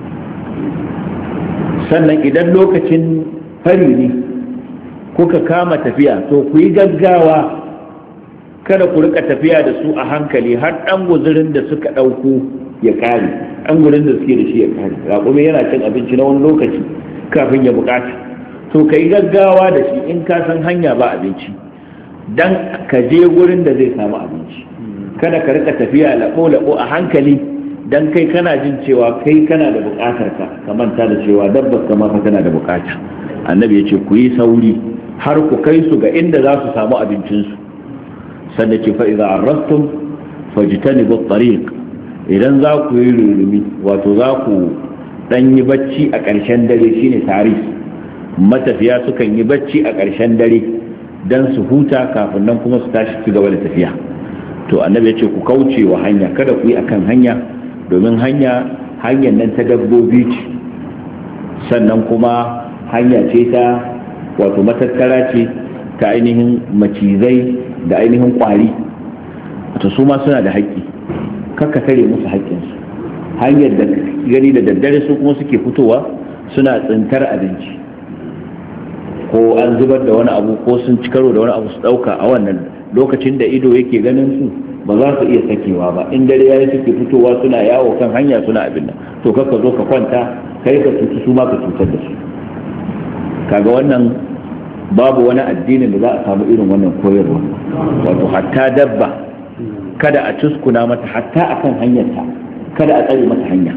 Sannan idan lokacin fari ne kuka kama tafiya, to ku yi gaggawa, kada ku rika tafiya da su a hankali har ɗan guzurin da suka ɗauko ya ƙare, ɗan guzurin da suke da shi ya ƙare. Raƙumi yana cin abinci na wani lokaci kafin ya buƙata, to ka yi gaggawa da shi in ka san hanya ba abinci, dan ka je gurin da zai samu abinci. Kada ka rika tafiya laɓo-laɓo a hankali dan kai kana jin cewa kai kana da buƙatar ka manta da cewa dabbar kama fa tana da buƙata. Annabi ya ce ku yi sauri har ku kai su ga inda za su samu abincinsu. Sannan ce fa'iza an rastun fajitani tariq, idan za ku yi rurumi, wato za ku ɗan yi bacci a ƙarshen dare, shine tarif. Matafiya sukan yi bacci a ƙarshen dare don su huta kafin nan kuma su tashi ci gaba da tafiya. To annabi ya ce ku kauce wa hanya, kada ku yi akan hanya, domin hanyar nan ta dabbobi ce, sannan kuma hanya ce ta wato matattara ce ta ainihin macizai da ainihin kwari, wato su ma suna da haƙƙi, kakka tare musu haƙƙinsu. Hanyar da gani da daddare su kuma suke fitowa suna tsintar abinci, ko an zubar da wani abu ko sun ci karo da wani abu su ɗauka a wannan lokacin da ido yake ganin su, ba za su iya sakewa ba. In dare yayi suke fitowa suna yawo kan hanya suna abin nan, to kakka zo ka kwanta kai ka cuci su ma ka cutar da su. Kaga wannan babu wani addinin da za a samu irin wannan koyarwa, wato hatta dabba kada a cuskuna mata, hatta akan hanyarta kada a tsare mata hanya.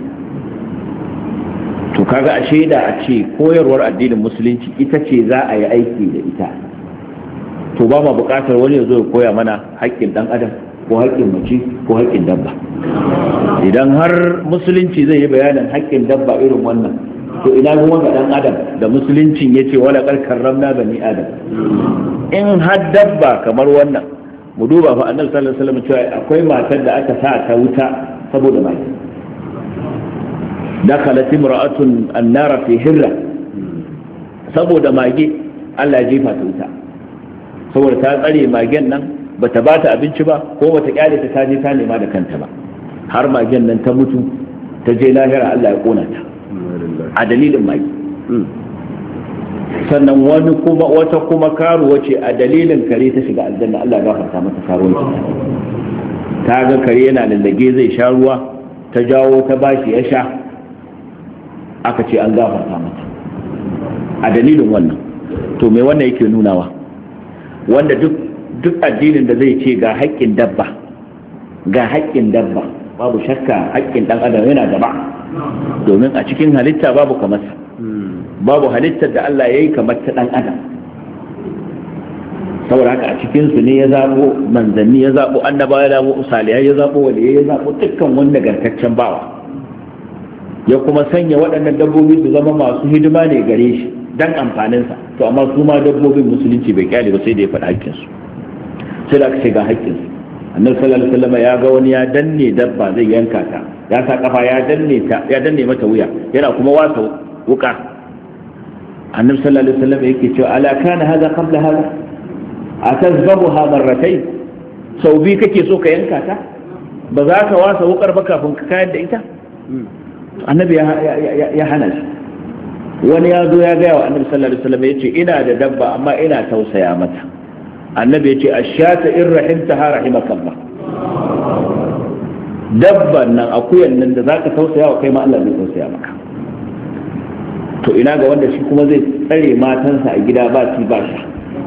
To kaga a shaida a ce koyarwar addinin musulunci ita ce za a yi aiki da ita, to ba ma buƙatar wani ya zo ya koya mana haƙƙin ɗan adam ko haƙƙin mace ko haƙƙin dabba. Idan har musulunci zai yi bayanin haƙƙin dabba irin wannan, to ina kuma ga ɗan adam da musuluncin ya ce wala karramna bani adam. In har dabba kamar wannan, mu duba fa annabi sallallahu alaihi wasallam cewa akwai matar da aka sa ta wuta saboda mage. Dakhalat imra'atun an-nara fi hirra, saboda mage Allah ya jefa ta wuta, saboda ta tsare magen nan bata bata abinci ba ko bata kyale ta je ta nema da kanta ba, har magen nan ta mutu ta je lahira Allah ya kona ta a dalilin mage. Sannan wata kuma karuwa ce a dalilin kare ta shiga aljanna, Allah ya gafarta mata karuwanci. Ta ga kare yana lallage zai sha ruwa, ta jawo ta bashi ya sha, aka ce an gafarta mata a dalilin wannan. To me wannan yake nunawa? Wanda duk addinin da zai ce ga haƙƙin dabba, babu shakka haƙƙin ɗan adam yana gaba, domin a cikin halitta babu kamar sa, babu halittar da Allah ya yi kamar ta ɗan adam. Saboda haka a cikin su ne ya zaɓo manzanni, ya zaɓo annaba, ya zaɓo salihai, ya zaɓo waliyai, ya zaɓo dukkan wani nagartaccen bawa, ya kuma sanya waɗannan dabbobi su zama masu hidima ne gare shi dan amfaninsa. To amma su ma dabbobin musulunci bai kyale ba, sai da ya faɗi haƙƙinsu, sai da aka ce ga haƙƙinsu. Annabi sallallahu alaihi wasallam ya ga wani ya danne dabba zai yanka ta, ya sa kafa ya danne mata wuya, yana kuma wasa wuka. Annabi sallallahu alaihi wasallam yake cewa ala kana hada qabla hada atazbabuha marratayn, sau biyu kake so ka yanka ta, ba za ka wasa wukar ba kafin ka kayar da ita? Annabi ya hana shi. Wani ya zo ya gaya wa annabi sallallahu alaihi wasallam, ya ce ina da dabba amma ina tausaya mata. Annabi ya ce ashata in rahimtaha rahimakallah, dabban nan akuyan nan da zaka tausaya wa kai ma Allah zai tausaya maka. To ina ga wanda shi kuma zai tsare matansa a gida ba ci ba sha,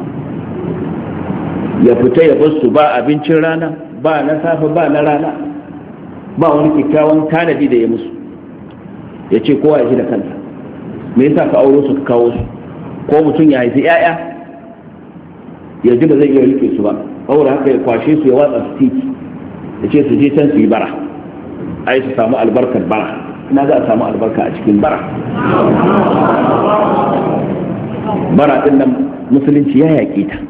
ya fita ya bar su ba abincin rana, ba na safe ba na rana, ba wani kyakkyawan tanadi da ya musu, ya ce kowa ya ji da kansa. Me yasa ka auro su ka kawo su? Ko mutum ya haifi 'ya'ya ya ji ba zai iya rike su ba, saboda haka ya kwashe su ya watsa su titi, ya ce su je can su yi bara, ai su samu albarkar bara. Ina za a samu albarka a cikin bara? Bara din nan musulunci ya yaƙe ta,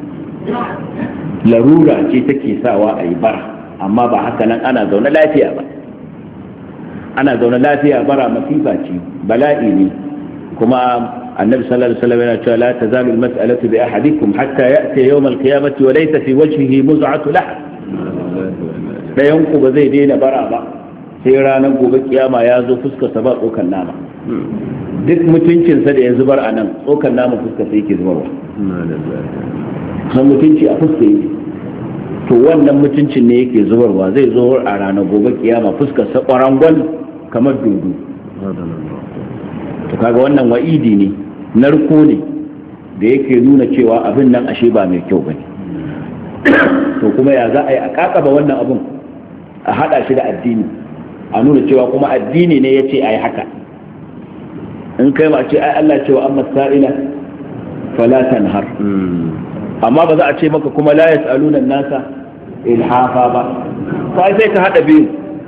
larura ce take sawa a yi bara, amma ba haka nan ana zaune lafiya ba. ana zaune lafiya bara masifa ce bala'i ne kuma annabi sallallahu alaihi wasallam yana cewa la tazalu al-mas'alatu bi ahadikum hatta ya'ti yawm al-qiyamati wa laysa fi wajhihi muz'atu lahm dayan ku ba zai daina bara ba sai ranar gobe kiyama ya zo fuskar sa ba tsokan nama duk mutuncinsa da ya zubar a nan tsokan nama fuskar sa yake zubarwa san mutunci a fuskar yake to wannan mutuncin ne yake zubarwa zai zo a ranar gobe kiyama fuskar sa kwarangwal kamar dodo to kaga wannan wa'idi ne narko ne da yake nuna cewa abin nan ashe ba mai kyau bane to kuma ya za a yi a kakaba wannan abin a hada shi da addini a nuna cewa kuma addini ne yace ai haka in kai ma ce ai Allah cewa amma sa'ila fala tanhar amma ba za a ce maka kuma la yasaluna an-nasa ilhafa ba sai ka hada biyu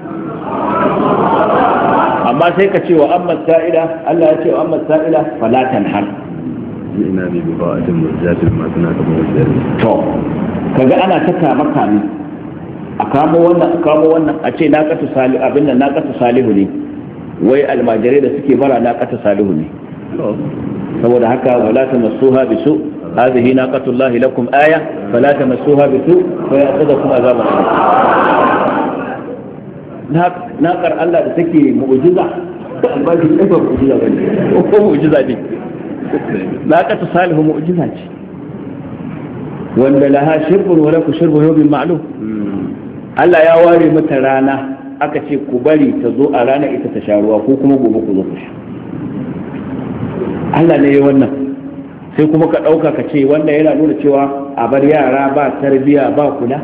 amma sai ka ce wa amma sa'ila Allah ya ce wa amma sa'ila fala tanhar ina bi ba'atin murjatil ma tana da mawjari to kaga ana ta kama kami a kamo wannan a ce naqatu salih abin nan naqatu salihu ne wai almajirai da suke bara naqatu salihu ne saboda haka wala tamassuha bisu hadhihi naqatullahi lakum aya fala tamassuha bisu fa ya'khudhukum azabun naqar Allah da take mu'jiza albashi ne ba mu'jiza bane ko mu'jiza ne naqatu salihu mu'jiza ce wanda laha shirbun wa lakum shirbu yawmin ma'lum Allah ya ware mata rana aka ce ku bari ta zo a rana ita ta sha ruwa ko kuma gobe ku zo ku sha Allah ne ya wannan sai kuma ka ɗauka ka ce wannan yana nuna cewa a bar yara ba tarbiya ba kula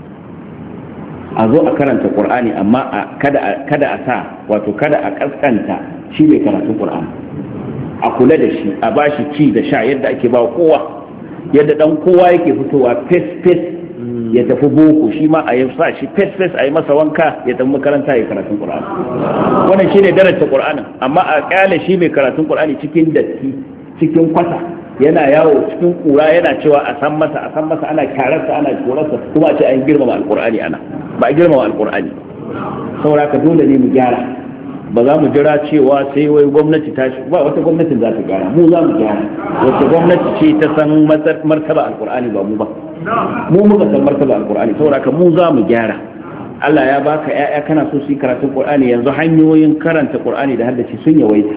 a zo a karanta Qur'ani amma kada a sa wato kada a kaskanta shi mai karatun Qur'ani a kula da shi a bashi ci da sha yadda ake ba kowa yadda dan kowa yake fitowa face ya tafi boko shi ma a yi sa shi fes a yi masa wanka ya tafi makaranta ya karatun Qur'ani wannan shine darajar Qur'ani amma a kyale shi mai karatun Qur'ani cikin datti cikin kwata yana yawo cikin kura yana cewa a san masa ana kyararsa ana korarsa kuma a ce an girmama alqur'ani ana ba a girmama alqur'ani saboda ka dole ne mu gyara ba za mu jira cewa sai wai gwamnati ta shi ba wata gwamnatin za ta gyara mu za mu gyara wata gwamnati ce ta san martaba alqur'ani ba mu ba mu muka san martaba alqur'ani saboda ka mu za mu gyara Allah ya baka ƴaƴa kana so su yi karatun Qur'ani yanzu hanyoyin karanta Qur'ani da haddace sun yawaita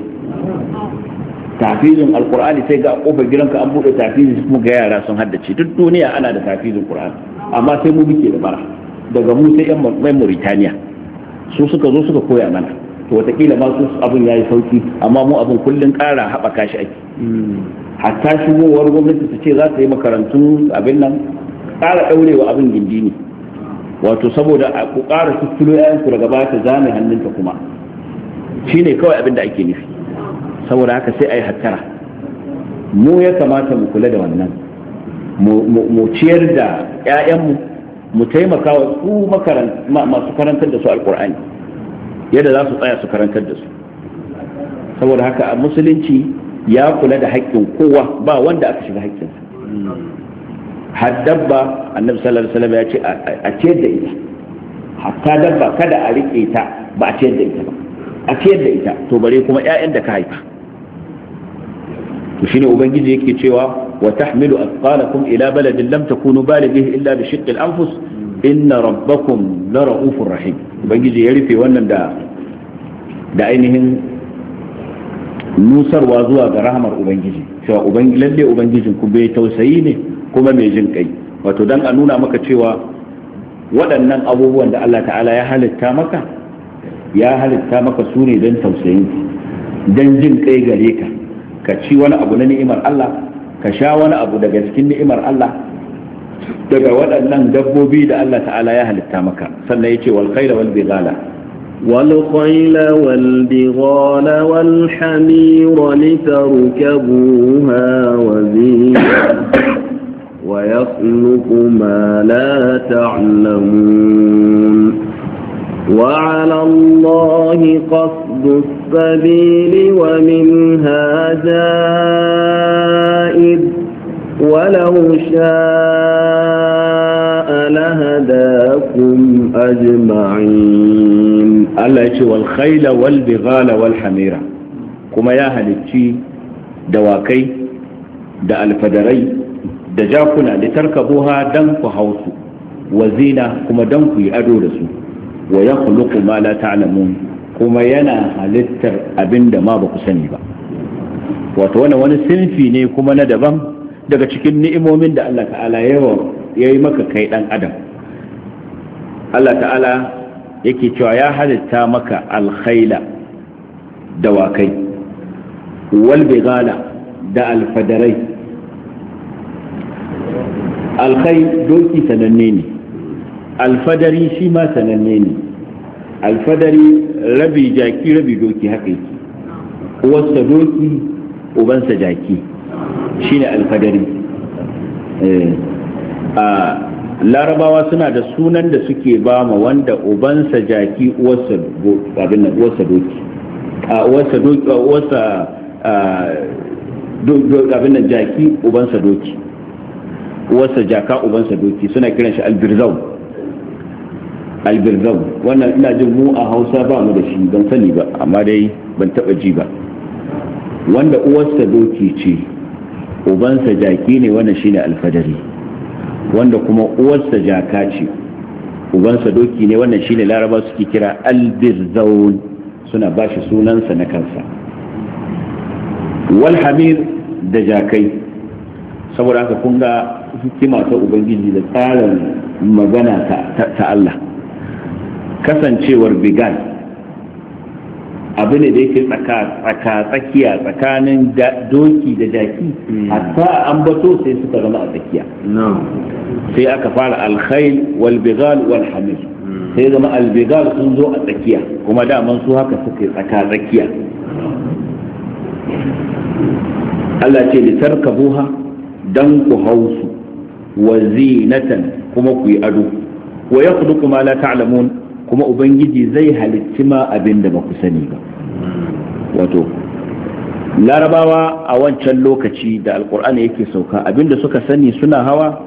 tafizin alqur'ani sai ga kofar gidanka an bude tafizi kuma ga yara sun haddace duk duniya ana da tafizin Qur'ani amma sai mu muke da bara daga mu sai yan Mauritania su suka zo suka koya mana to wataƙila ma su abin yayi sauki amma mu abin kullun ƙara haɓaka shi ake hatta shigowar gwamnati ta ce za ta yi makarantun abin nan ƙara ɗaurewa abin gindi ne wato saboda ku ƙara tuttulo yayanku daga baya ta zame hannunka kuma shi ne kawai abin da ake nufi saboda haka sai a yi hattara mu ya kamata mu kula da wannan mu ciyar da 'ya'yanmu mu taimaka wa su masu karantar da su alƙur'ani yadda za su tsaya su karantar da su saboda haka a musulunci ya kula da haƙƙin kowa ba wanda aka shiga haƙƙinsa har dabba annabi sallallahu alaihi wasallam ya ce a ciyar da ita hatta dabba kada a riƙe ta ba a ciyar da ita ba a ciyar da ita to bare kuma ƴaƴan da ka haifa to shine ubangiji yake cewa wa tahmilu athqalakum ila baladin lam takunu balighihi illa bi shiqqi al-anfus inna rabbakum la ra'ufur rahim ubangiji ya rufe wannan da ainihin nusarwa zuwa ga rahamar ubangiji cewa lalle ubangijin ku bai tausayi ne kuma mai jin kai wato dan a nuna maka cewa waɗannan abubuwan da Allah ta'ala ya halitta maka su ne don tausayin don jin kai gare ka ka ci wani abu na ni'imar Allah ka sha wani abu daga cikin ni'imar Allah daga waɗannan dabbobi da Allah ta'ala ya halitta maka sannan yace wal khayla wal bighala والخيل والبغال والحمير لتركبوها وزينة ويخلق ما لا تعلمون وعلى الله قصد السبيل ومنها جائر ولو شاء لهداكم أجمعين Allah ya ce wal khayla wal bighala wal hamira, kuma ya halicci dawakai da alfadarai da jakuna da tarkabuha dan ku hausu, wa zina kuma dan ku yi ado da su, wa yakhluqu ma la ta'lamun, kuma yana halittar abinda ma ba ku sani ba. Wato wannan wani sinfi ne kuma na daban daga cikin ni'imomin da Allah ta'ala ya yi maka kai dan adam. Allah ta'ala yake cewa ya halitta maka alkhaila dawakai wal bighala da alfadarai. Alkhai doki sananne ne, alfadari shi ma sananne ne. Alfadari rabi jaki rabi doki haka yake, uwarsa doki ubansa jaki, shine alfadari. Larabawa suna da sunan da suke ba ma wanda ubansa jaki uwarsa doki, abin nan jaki ubansa doki, uwarsa jaka ubansa doki, suna kiran shi albirzau. Wannan ina jin mu a Hausa ba mu da shi, ban sani ba, amma dai ban taba ji ba. Wanda uwarsa doki ce ubansa jaki ne, wannan shine alfadari. Wanda kuma uwarsa jaka ce ubansa doki ne, wannan shine laraba suke kira albirzaun, suna bashi sunansa na kansa. Wal hamir da jakai, saboda haka kun ga hikima ta ubangiji da tsarin magana ta Allah. Kasancewar bigal abu ne da yake tsakiya tsakanin doki da jaki, hatta an bato sai suka zama a tsakiya. Sai aka fara alkhail wal bigal wal hamir, sai zama albigal sun zo a tsakiya, kuma daman su haka suke tsakiya. Allah ce litarkabuha dan ku hausu, wa zinatan kuma ku yi ado, wa yakhluqu ma la ta'lamun, kuma ubangiji zai halitti ma abin da ba ku sani ba. Wato larabawa a wancan lokaci da alkur'ani yake sauka, abinda suka sani suna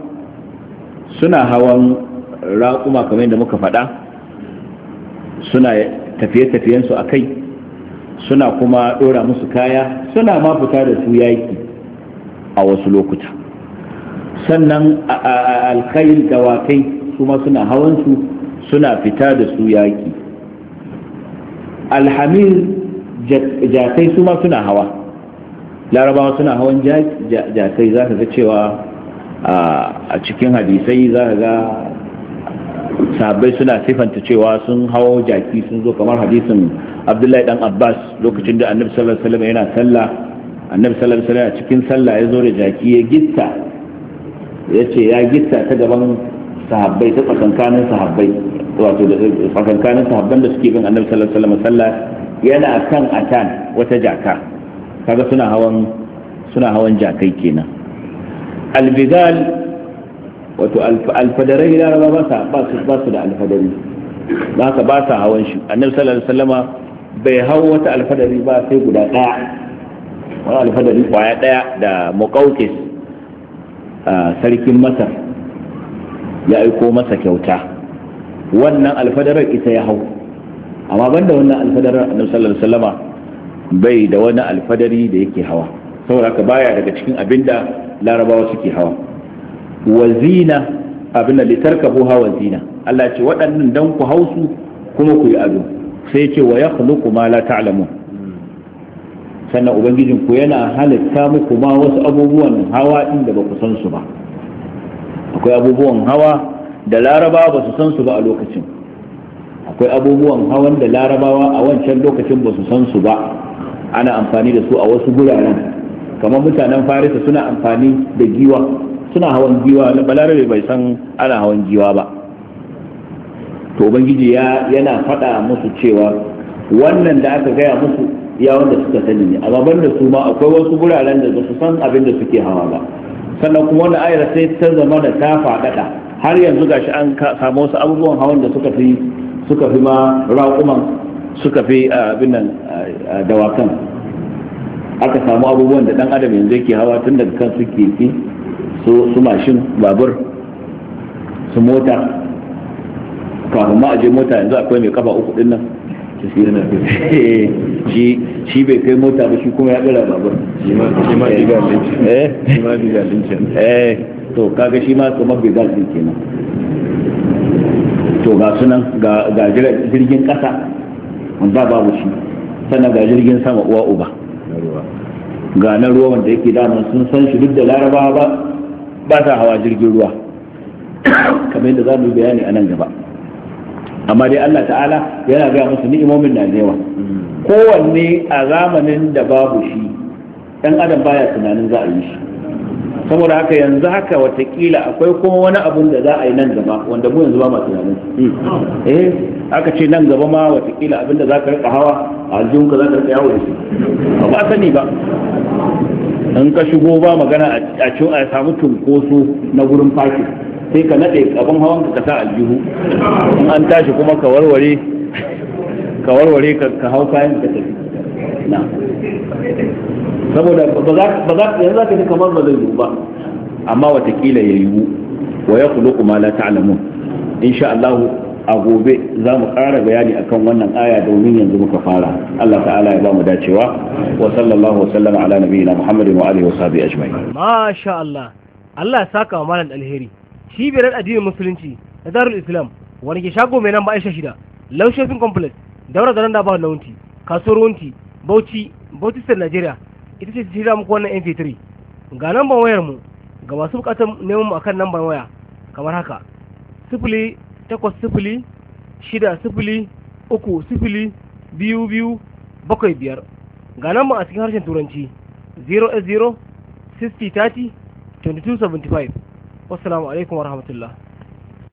hawan raƙuma kamar yadda muka faɗa, suna tafiye-tafiyensu a kai, suna kuma ɗora musu kaya, suna ma fita da su yaƙi a wasu lokuta. Sannan alkhayl dawakai su ma suna hawansu, suna fita da su yaƙi. Alhamir jakai su ma suna hawa, larabawa suna hawan jakai. Za ka ga cewa a cikin hadisai za ka ga sahabbai suna sifanta cewa sun hawo jaki sun zo, kamar hadisin Abdullahi dan Abbas lokacin da annabi sallallahu alaihi wasallam yana sallah, annabi sallallahu alaihi wasallam a cikin sallah ya zo da jaki ya gitta, ya ce ya gitta ta gaban sahabbai, ta tsakankanin sahabbai, wato da tsakankanin sahabban da suke bin annabi sallallahu alaihi wasallam sallah, yana kan atan wata jaka. Kaga suna hawan jakai kenan. Albigal wato alfadarai laraba ba su da alfadari, ba sa hawan shi. Annabi sallallahu alaihi wasallama bai hau wata alfadari ba sai guda daya, wani alfadari kwaya daya da Muqawqis sarkin Masar ya aiko masa kyauta. Wannan alfadarar ita ya hau, amma banda wannan alfadarar annabi sallallahu alaihi wasallama bai da wani alfadari da yake hawa, saboda haka baya daga cikin abinda larabawa suke hawa. Wazina abinda litarkabuha wazina, Allah ce waɗannan dan ku hausu kuma ku yi ado. Sai ce wa yakhluqu ma la ta'lamun, sannan ubangijin ku yana halitta muku ma wasu abubuwan hawa inda ba ku san su ba. Akwai abubuwan hawa da larabawa ba su san su ba a lokacin, akwai abubuwan hawan da larabawa a wancan lokacin ba su san su ba, ana amfani da su a wasu guraren. Kamar mutanen Farisa suna amfani da giwa, suna hawan giwa, balarabe bai san ana hawan giwa ba. To ubangiji yana faɗa musu cewa wannan da aka gaya musu ya wanda suka sani ne, amma banda su ma akwai wasu guraren da ba su san abin da suke hawa ba. Sannan kuma wannan ayar sai ta zama da ta faɗaɗa, har yanzu gashi an samu wasu abubuwan hawan da suka fi ma raƙuman, suka fi abin nan dawakan. Aka samu abubuwan da dan adam yanzu yake hawa, tun daga kan su keke, su mashin, babur, su mota. Kafin ma aje mota yanzu akwai mai kafa uku din nan, shi bai kai mota ba shi kuma ya ɗora babur shi ma bigal ɗin to kaga shi ma kuma bigal ɗin kenan. To ga sunan ga jirgin ƙasa wanda babu shi, sannan ga jirgin sama uwa uba, ga na ruwa wanda yake daman sun san shi duk da larabawa ba ta hawa jirgin ruwa kamar yadda za mu yi bayani a nan gaba. Amma dai Allah ta'ala yana gaya musu ni'imomin na yawa, kowanne a zamanin da babu shi ɗan adam baya tunanin za a yi shi. Saboda haka yanzu haka watakila akwai kuma wani abun da za a yi nan gaba wanda mu yanzu ba ma tunanin aka ce nan gaba ma watakila abin da za ka rika hawa a aljihunka za ka rika yawo da shi ba sani ba. in ka shigo ba magana a samu cunkoso na gurin fakin sai ka naɗe abin hawan ka sa aljihu, in an tashi kuma ka warware ka hau kayan ka tafi na. Saboda yanzu za ka ji kamar ba zai yiwu ba, amma watakila ya yiwu. Wa ya khuluqu ma la ta'lamun. Insha Allah a gobe za mu ƙara bayani akan wannan aya domin yanzu muka fara. Allah ta'ala ya ba mu dacewa. Wa sallallahu wa sallama ala nabiyyina Muhammadin wa alihi wa sahbihi ajma'in. Masha Allah. Allah ya saka wa malam alheri. Cibiyar addinin musulunci da Darul Islam wani ke shago mai nan ba Aisha 6 Low Shopping Complex daura da nan da ba Launti kasuwar Wunti Bauchi State Nigeria ita ce shirya muku wannan MP3 ga namban wayar mu ga masu bukatar neman mu akan namban waya kamar haka 08030302275 ga namban a cikin harshen turanci 08060302275. wassalamu alaikum warahmatullahi